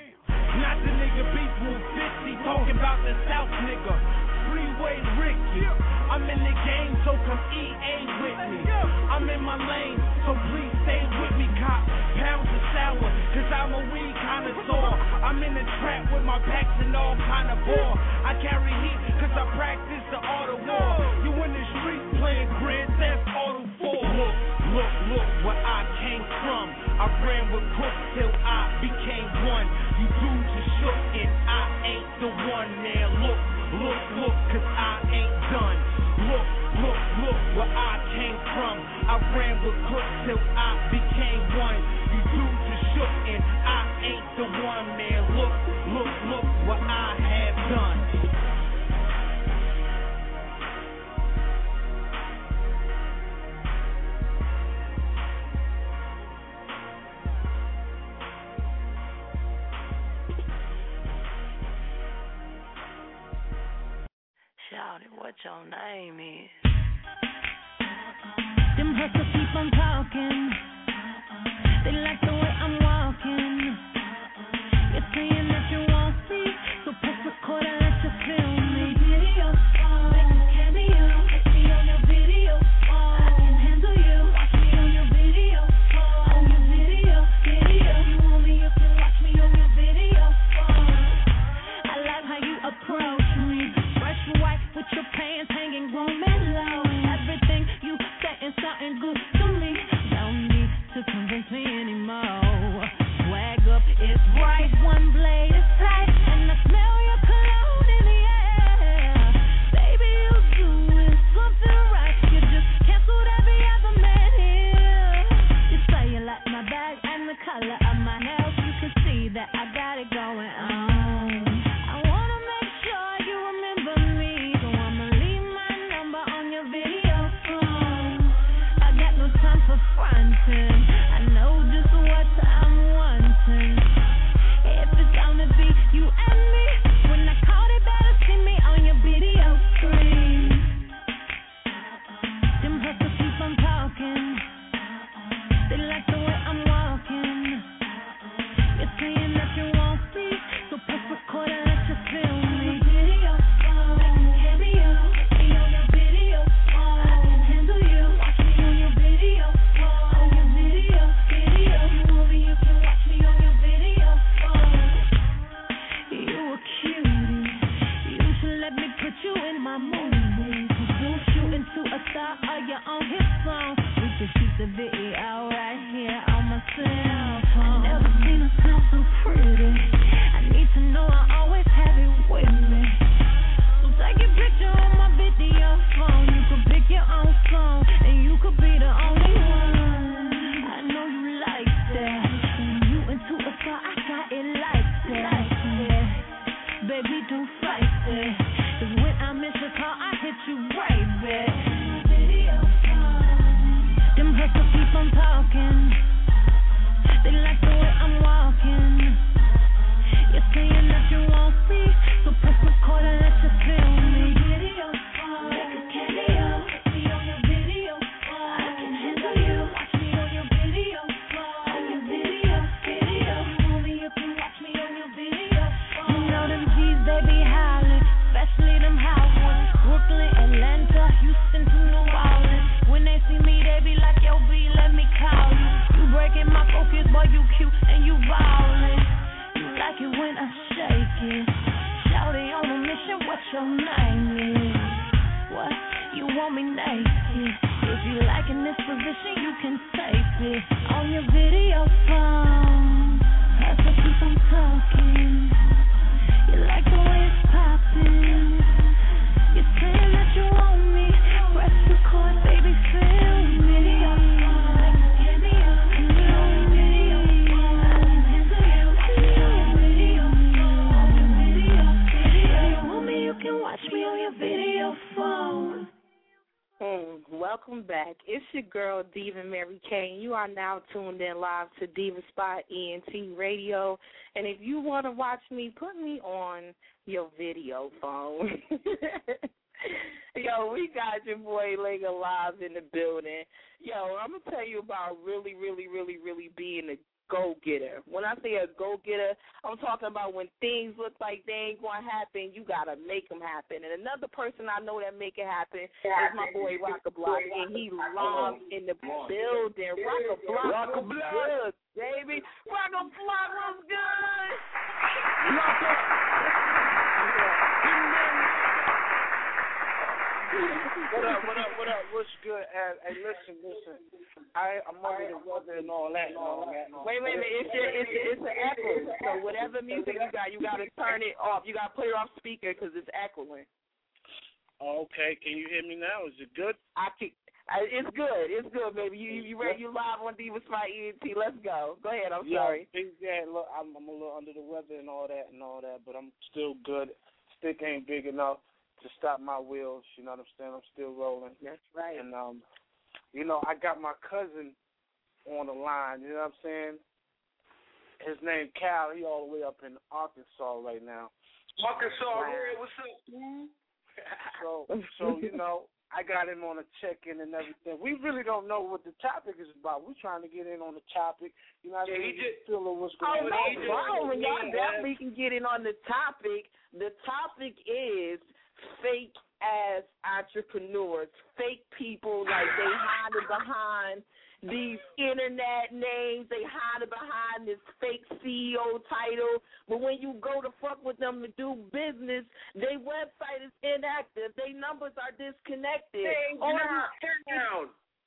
C: Not the nigga beef with fifty, talking about the South nigga. Freeway Ricky, I'm in the game, so come E A with me. I'm in my lane, so please stay with me, cop. Pounds of sour, cause I'm a weed connoisseur. I'm in the trap with my packs and all kind of bore. I carry heat, cause I practice the art of war. You in the street playing Grand Theft Auto four. Look, look, look where I came from. I ran with crooks till I became one. You dudes are shook and I ain't the one, man. Look, look, look, cause I ain't done. Look, look, look where I came from. I ran with crooks till I became one. You dudes are shook and I ain't the one, man. Look, look, look what I have done.
H: Shout it, what your name is?
I: Them hustlers keep on talking. They like the way I'm walking. You're saying that you want me, so press record and let you feel me. Video, make a cameo. Catch me on your video. I can handle you. Watch me on your video. On your video, video. If you want me, you can watch me on your video. I like how you approach me. Fresh white with your pants hanging, grown and low. Everything you saying something good to me. Don't need to convince me anymore. Swag up is right, one blade is tight, and I smell your cologne in the air. Baby, you doing something right. You just canceled every other man here. You say you like my bag and the color of my nails. You can see that I got it going on. I wanna make sure you remember me, so I'ma leave my number on your video phone. I got no time for fronting. I know just what I'm wanting. If it's gonna be you and me, focus, boy, you cute and you ballin'. You like it when I shake it. Shawty on a mission, what your name is? What? You want me naked? If you like in this position, you can tape it on your video phone. Hustle, keep on talking. You like the way it's poppin'. You're saying that you want me. Press record, baby, feel me. Video phone. Hit me up. Video phone. Video phone. Video phone. If you want me, you can watch me on your video phone.
D: Mm, welcome back. It's your girl, Diva Mary Kay. You are now tuned in live to Diva Spot E N T Radio. And if you want to watch me, put me on your video phone. Yo, we got your boy Lega live in the building. Yo, I'm going to tell you about really, really, really, really being a go-getter. When I say a go-getter, I'm talking about when things look like they ain't going to happen, you got to make them happen. And another person I know that make it happen is my boy Rock-a-Block, and he live in the building. Rock-a-Block was good, baby. Rock-a-Block was good.
G: What up, what up, what up, what's good? Hey, hey listen, listen. I, I'm under the weather and all that. And all that.
D: Wait, wait, wait. It's, your, it's, it's an echo. So whatever music you got, you got to turn it off. You got to put it off speaker because it's echoing.
G: Okay, can you hear me now? Is it good?
D: I can. I, it's good. It's good, baby. You you ready? You live on Diva Spot E N T. Let's go. Go ahead. I'm
G: yeah,
D: sorry.
G: Yeah, look, I'm, I'm a little under the weather and all that and all that, but I'm still good. Stick ain't big enough to stop my wheels, you know what I'm saying? I'm still rolling.
D: That's right.
G: And, um, you know, I got my cousin on the line, you know what I'm saying? His name Cal, he all the way up in Arkansas right now.
J: Arkansas, wow. What's up, dude?
G: So, so, you know, I got him on a check-in and everything. We really don't know what the topic is about. We're trying to get in on the topic. You know what I mean?
J: Just,
G: feel what's
D: going
G: on.
D: Oh, no problem. Y'all definitely can get in on the topic. The topic is fake-ass entrepreneurs, fake people, like they hide behind these internet names, they hide behind this fake C E O title, but when you go to fuck with them to do business, their website is inactive, their numbers are disconnected.
J: Hey, down, down.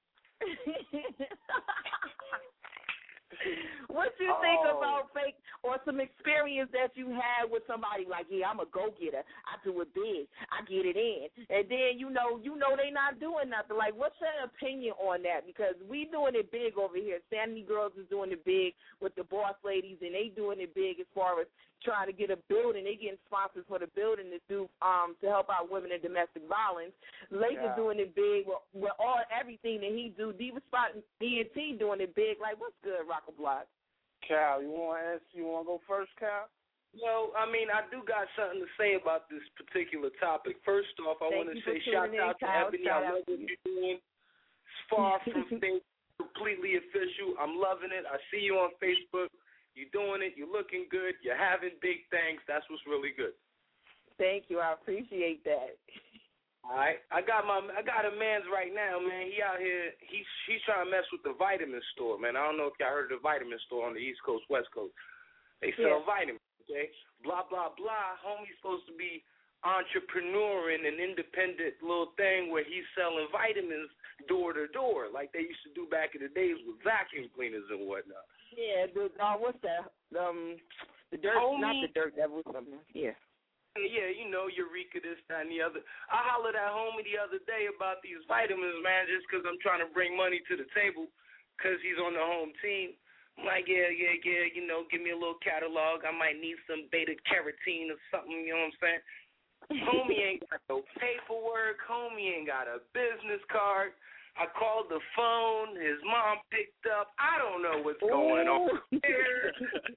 D: What you
J: oh.
D: think about fake or some experience that you had with somebody like, yeah, I'm a go-getter. I do it big. I get it in. And then, you know, you know they not doing nothing. Like, what's your opinion on that? Because we doing it big over here. Sanity Girls is doing it big with the boss ladies, and they doing it big as far as trying to get a building. They getting sponsors for the building to do um to help out women in domestic violence. Laker's yeah. doing it big with, with all everything that he do. Diva Spot and E N T doing it big. Like, what's good, Rock-a-Block?
G: Cal, you want to answer? You want to go first, Cal?
J: Well, I mean, I do got something to say about this particular topic. First off, I want to say shout out to Ebony. I love what you're doing. It's far from fake, completely official. I'm loving it. I see you on Facebook. You're doing it. You're looking good. You're having big things. That's what's really good.
D: Thank you. I appreciate that.
J: All right. I got my I got a man's right now, man. He out here. He's he's trying to mess with the vitamin store, man. I don't know if y'all heard of the vitamin store on the East Coast, West Coast. They sell yeah. vitamins, okay? Blah blah blah. Homie's supposed to be entrepreneuring an independent little thing where he's selling vitamins door to door, like they used to do back in the days with vacuum cleaners and whatnot.
D: Yeah, the uh, what's that? Um, the dirt,
J: Homie,
D: not the dirt devil, something. Yeah.
J: Yeah, you know, Eureka, this, that, and the other. I hollered at homie the other day about these vitamins, man, just because I'm trying to bring money to the table because he's on the home team. I'm like, yeah, yeah, yeah, you know, give me a little catalog. I might need some beta-carotene or something, you know what I'm saying? Homie ain't got no paperwork. Homie ain't got a business card. I called the phone. His mom picked up. I don't know what's going
D: Ooh.
J: on here.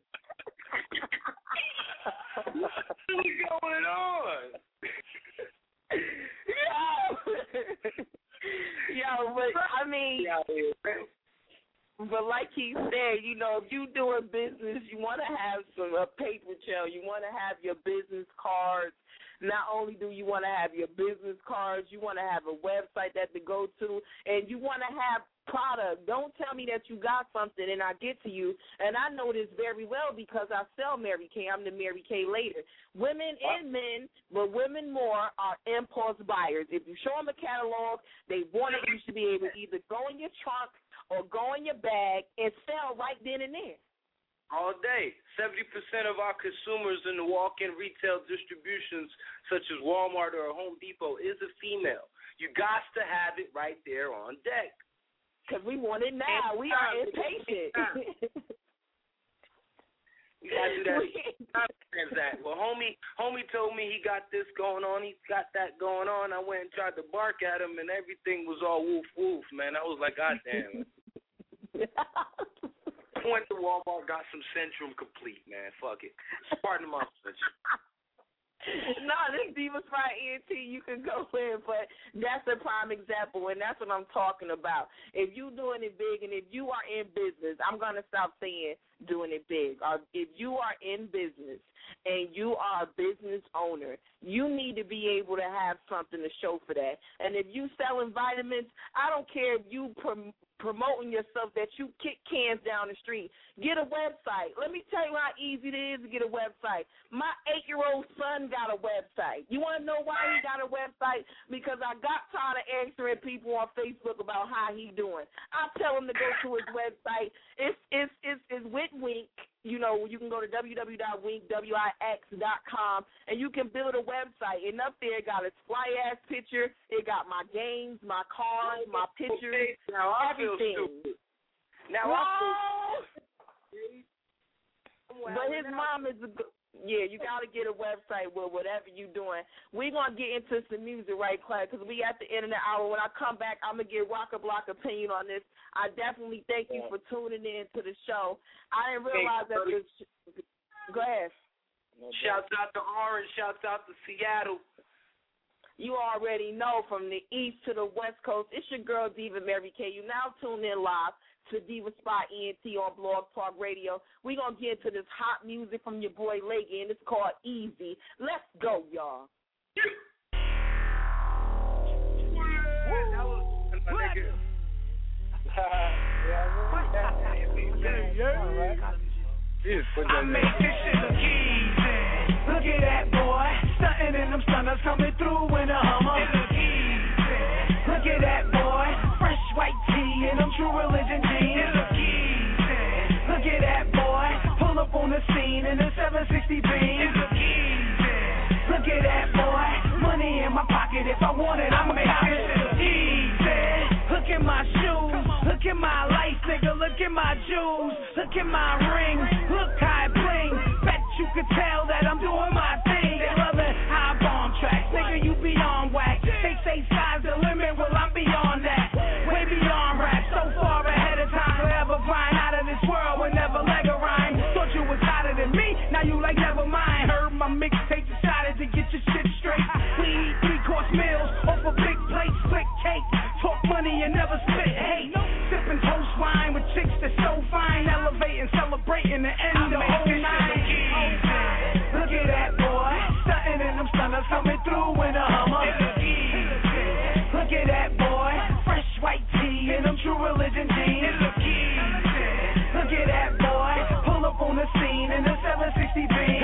J: What's going on?
D: Yo, yo, but I mean, but like he said, you know, if you doing business, you want to have some a paper trail. You want to have your business cards. Not only do you want to have your business cards, you want to have a website that to go to, and you want to have product. Don't tell me that you got something and I get to you. And I know this very well because I sell Mary Kay. I'm the Mary Kay later. Women and men, but women more, are impulse buyers. If you show them a catalog, they want it. You should be able to either go in your trunk or go in your bag and sell right then and there.
J: All day. seventy percent of our consumers in the walk-in retail distributions, such as Walmart or Home Depot, is a female. You got to have it right there on deck.
D: Because we want it now. We are impatient.
J: We got to do that. Transact. Well, homie, homie told me he got this going on. He's got that going on. I went and tried to bark at him, and everything was all woof woof, man. I was like, God damn. I went to Walmart, got some Centrum Complete, man. Fuck it. Pardon my French.
D: No, this Divas Fry E N T, you can go in, but that's a prime example, and that's what I'm talking about. If you doing it big, and if you are in business, I'm going to stop saying doing it big. Or if you are in business and you are a business owner, you need to be able to have something to show for that. And if you selling vitamins, I don't care if you prom- promoting yourself that you kick cans down the street. Get a website. Let me tell you how easy it is to get a website. My eight-year-old son got a website. You want to know why he got a website? Because I got tired of answering people on Facebook about how he doing. I tell him to go to his website. It's it's it's, it's with Wink. You know, you can go to w w w dot wink dot com, and you can build a website. And up there, it got its fly-ass picture. It got my games, my cars, my pictures,
J: now I
D: everything.
J: Feel stupid. Now
D: no.
J: I feel
D: But his mom is a good. Yeah, you got to get a website with whatever you're doing. We're going to get into some music right quick because we at the end of the hour. When I come back, I'm going to get Rock a Block opinion on this. I definitely thank you for tuning in to the show. I didn't realize hey, that this – go ahead.
J: Shouts out to Orange. Shouts out to Seattle.
D: You already know, from the east to the west coast, it's your girl Diva Mary Kay. You now tune in live to Diva Spot E N T on Blog Talk Radio. We're going to get into this hot music from your boy Leggy, and it's called Easy. Let's go, y'all.
C: I make this shit look easy. Look at that boy, stuntin' and them stunners coming through in a Hummer. It look easy. Look at that boy, fresh white tee and them True Religion jeans. It look easy. Look at that boy, pull up on the scene in the seven sixty beam. It look easy. Look at that boy, money in my pocket. If I want it, I'ma cop it. It look easy. Look at my shoes, look at my life, nigga. Look at my jewels, look at my ring. Look how I bling. Bet you could tell that I'm doing my thing. They loving how I bomb tracks, nigga. You beyond whack. They say sky's the limit, well I'm beyond that. Way beyond rap, so far ahead of time. Forever grind out of this world with never leg a rhyme. Thought you was hotter than me, now you like never mind. Heard my mixtape, decided to get your shit straight. We eat three course meals off a big plate, split cake. Talk money and never spit hate. Sipping toast wine with chicks that's so fine. Elevating, celebrating the end of the whole night. Look at that boy, stunting and them stunners coming through in a Hummer. Look at that boy, fresh white tee and them True Religion jeans. Look at that boy, pull up on the scene in the seven sixty beam.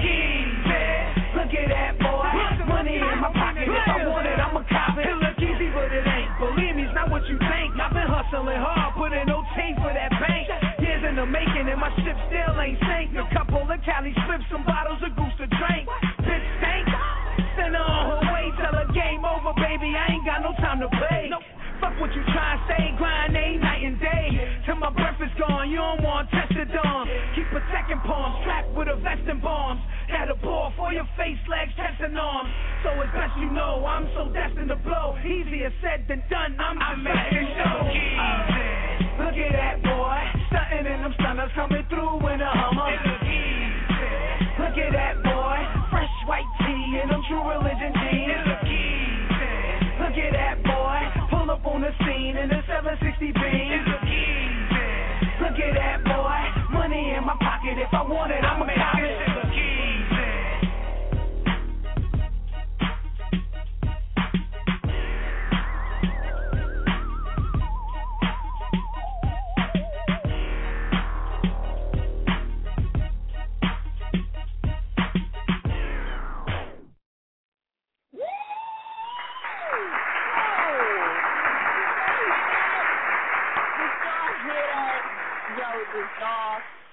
C: Look at that boy, money in my pocket. If I want it, I'ma cop it. It look easy, but it ain't. Believe me, it's not what you think. I've been hustling hard, putting no tape for that bank. Years in the making, and my ship still ain't sank. A couple of Cali slips, some bottles of goose to drink. Bitch stank, send her on her way. Tell her game over, baby. I ain't got no time to play. Nope. Fuck what you try to say, grind ain't night and day. Till my breath is gone, you don't want to test the dawn. Keep protecting palms, strapped with a vest and bombs. Had a ball for your face, legs, chest and arms. So as best you know, I'm so destined to blow. Easier said than done, I'm just making show. Look at that boy, stunting and them stunners coming through in a Hummer. Look at that boy, fresh white tee and them True Religion jeans. Look at that boy, pull up on the scene in the seven sixty beam. Look at that boy, money in my pocket. If I want it, I'ma cop it.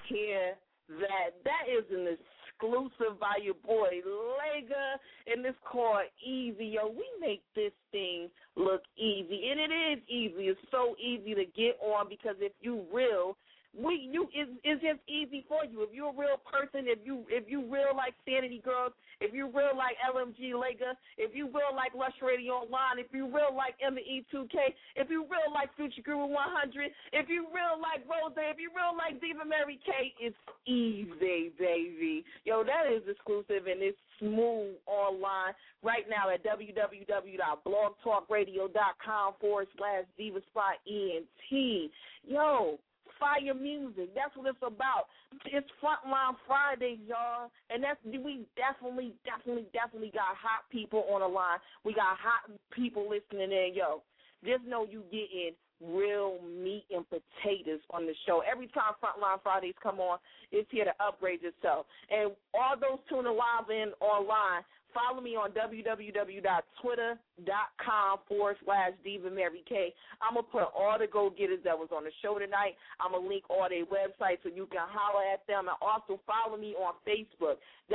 D: hear that. That is an exclusive by your boy Lega, and it's called Easy. Yo, we make this thing look easy, and it is easy. It's so easy to get on because if you real, we you it's, it's just easy for you. If you're a real person, if you if you real like Sanity Girls, if you real like L M G Lega, if you real like Lush Radio Online, if you real like M E two K, if you real like Future Guru one hundred, if you real like Rose, if you real like Diva Mary K, it's easy, baby. Yo, that is exclusive and it's smooth online right now at www.blogtalkradio.com forward slash Diva Spot E N T. Yo, fire music. That's what it's about. It's Frontline Fridays, y'all. And that's we definitely, definitely, definitely got hot people on the line. We got hot people listening in, yo. Just know you getting real meat and potatoes on the show. Every time Frontline Fridays come on, it's here to upgrade yourself. And all those tuning live in online, follow me on www.twitter.com forward slash Diva Mary K. I'm going to put all the go-getters that was on the show tonight. I'm going to link all their websites so you can holler at them. And also follow me on Facebook,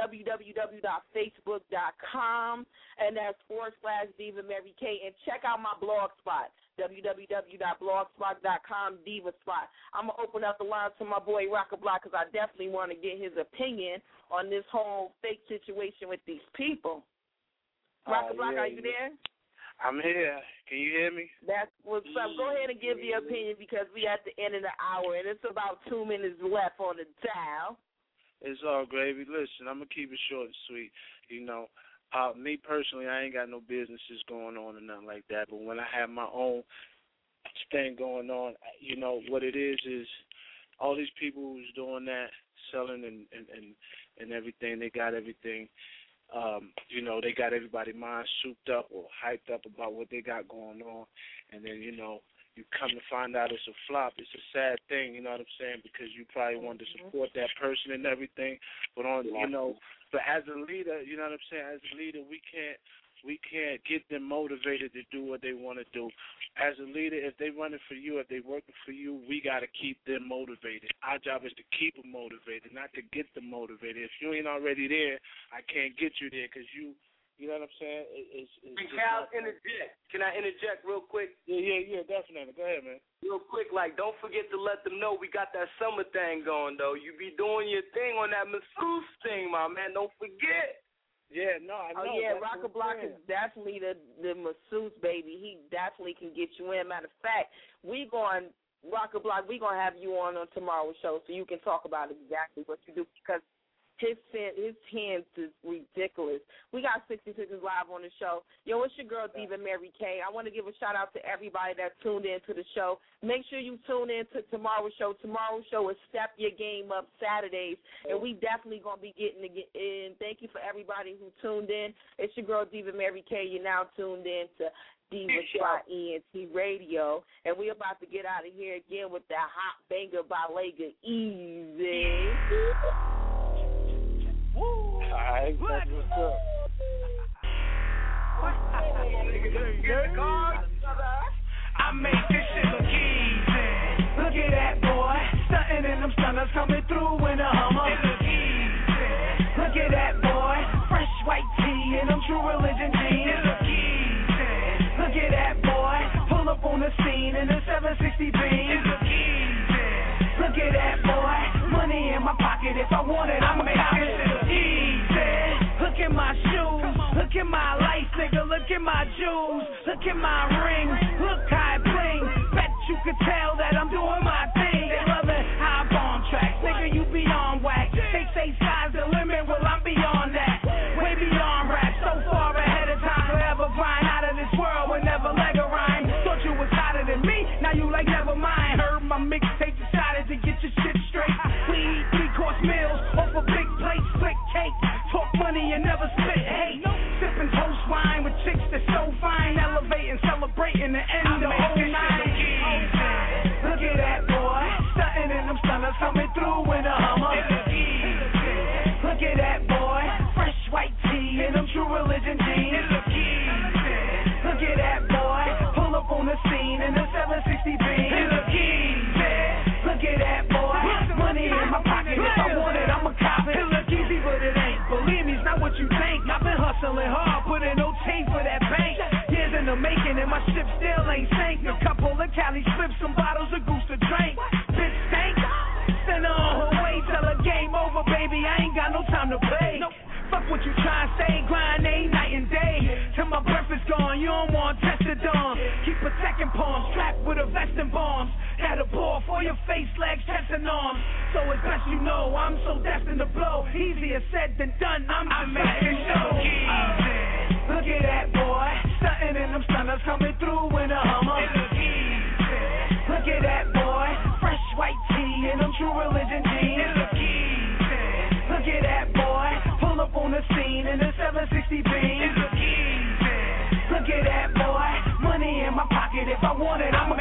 D: www.facebook.com, and that's forward slash Diva Mary K. And check out my blog spot, www.blogspot dot com, Diva Spot. I'm going to open up the lines to my boy Rocker Block because I definitely want to get his opinion on this whole fake situation with these people. Rocker uh, Block, yeah, are you there?
J: I'm here. Can you hear me?
D: That's what's up. Go ahead and give your opinion because we at the end of the hour, and it's about two minutes left on the dial.
J: It's all gravy. Listen, I'm going to keep it short and sweet. You know, uh, me personally, I ain't got no businesses going on or nothing like that, but when I have my own thing going on, you know, what it is is all these people who's doing that, selling and, and, and, and everything, they got everything. Um, you know, they got everybody mind souped up or hyped up about what they got going on, and then, you know, you come to find out it's a flop. It's a sad thing, you know what I'm saying, because you probably wanted to support that person and everything, but on, you know, but as a leader, you know what I'm saying, as a leader, we can't, we can't get them motivated to do what they want to do. As a leader, if they running for you, if they working for you, we got to keep them motivated. Our job is to keep them motivated, not to get them motivated. If you ain't already there, I can't get you there because you, you know what I'm saying? It, it's, it's Can I interject? Can I interject real quick? Yeah, yeah, yeah, definitely. Go ahead, man. Real quick, like, don't forget to let them know we got that summer thing going, though. You be doing your thing on that masseuse thing, my man. Don't forget.
G: Yeah, no, I know.
D: Oh, yeah, Rocker Block is definitely the, the masseuse, baby. He definitely can get you in. Matter of fact, we going, Rocker Block, we going to have you on on tomorrow's show so you can talk about exactly what you do because his his hands is ridiculous. We got sixty-sixes live on the show. Yo, it's your girl, Diva Mary K. I want to give a shout-out to everybody that tuned in to the show. Make sure you tune in to tomorrow's show. Tomorrow's show is Step Your Game Up Saturdays, and we definitely going to be getting in. Thank you for everybody who tuned in. It's your girl, Diva Mary K. You're now tuned in to Diva Spot E N T Radio, and we're about to get out of here again with that hot banger by Lega, Easy.
G: All right, that's what's up.
C: I make this shit look easy. Look at that boy, stunting and them stunners coming through in a Hummer. It look easy. Look at that boy, fresh white tee and them True Religion jeans. It look easy. Look at that boy, pull up on the scene in the seven sixty beam. It look easy. Look at that boy, money in my pocket. If I want it, I make this shit look easy. Look at my shoes, look at my life, nigga. Look at my jewels, look at my ring, look how I bling. Bet you could tell that I'm doing my thing. They love it how I bomb tracks, nigga. You beyond whack. They say sky's the limit, well I'm beyond that. Way beyond rap, so far ahead of time. Forever grind out of this world with never leg a rhyme. Thought you was hotter than me, now you like never mind. Heard my mixtape, decided to get your shit straight. We eat three course meals off a big plate, split cake. Talk money and never spit hate. Sipping toast wine with chicks that's so fine. Elevating, celebrating the end of whole night. Look at that boy, stunting and them stunners coming through in a Hummer. Look at that boy, fresh white tee and them True Religion jeans. Look at that boy, pull up on the scene in the seven sixty beam. Look at that boy, money in my pocket. ain't got no time to play. Nope. Fuck what you try and say, grind ain't night and day. Till my breath is gone, you don't want to test the dawn. Keep a second palm, strapped with a vest and bombs. Had a ball for your face, legs, chest and arms. So as best you know, I'm so destined to blow. Easier said than done, I'm just making show. Look at that boy, stunting and them stunners coming through in a Hummer. Look at that boy, fresh white tee and them True Religion jeans. Look at that boy, pull up on the scene in the seven sixty beam. Look at that boy, money in my pocket. If I want it, I'ma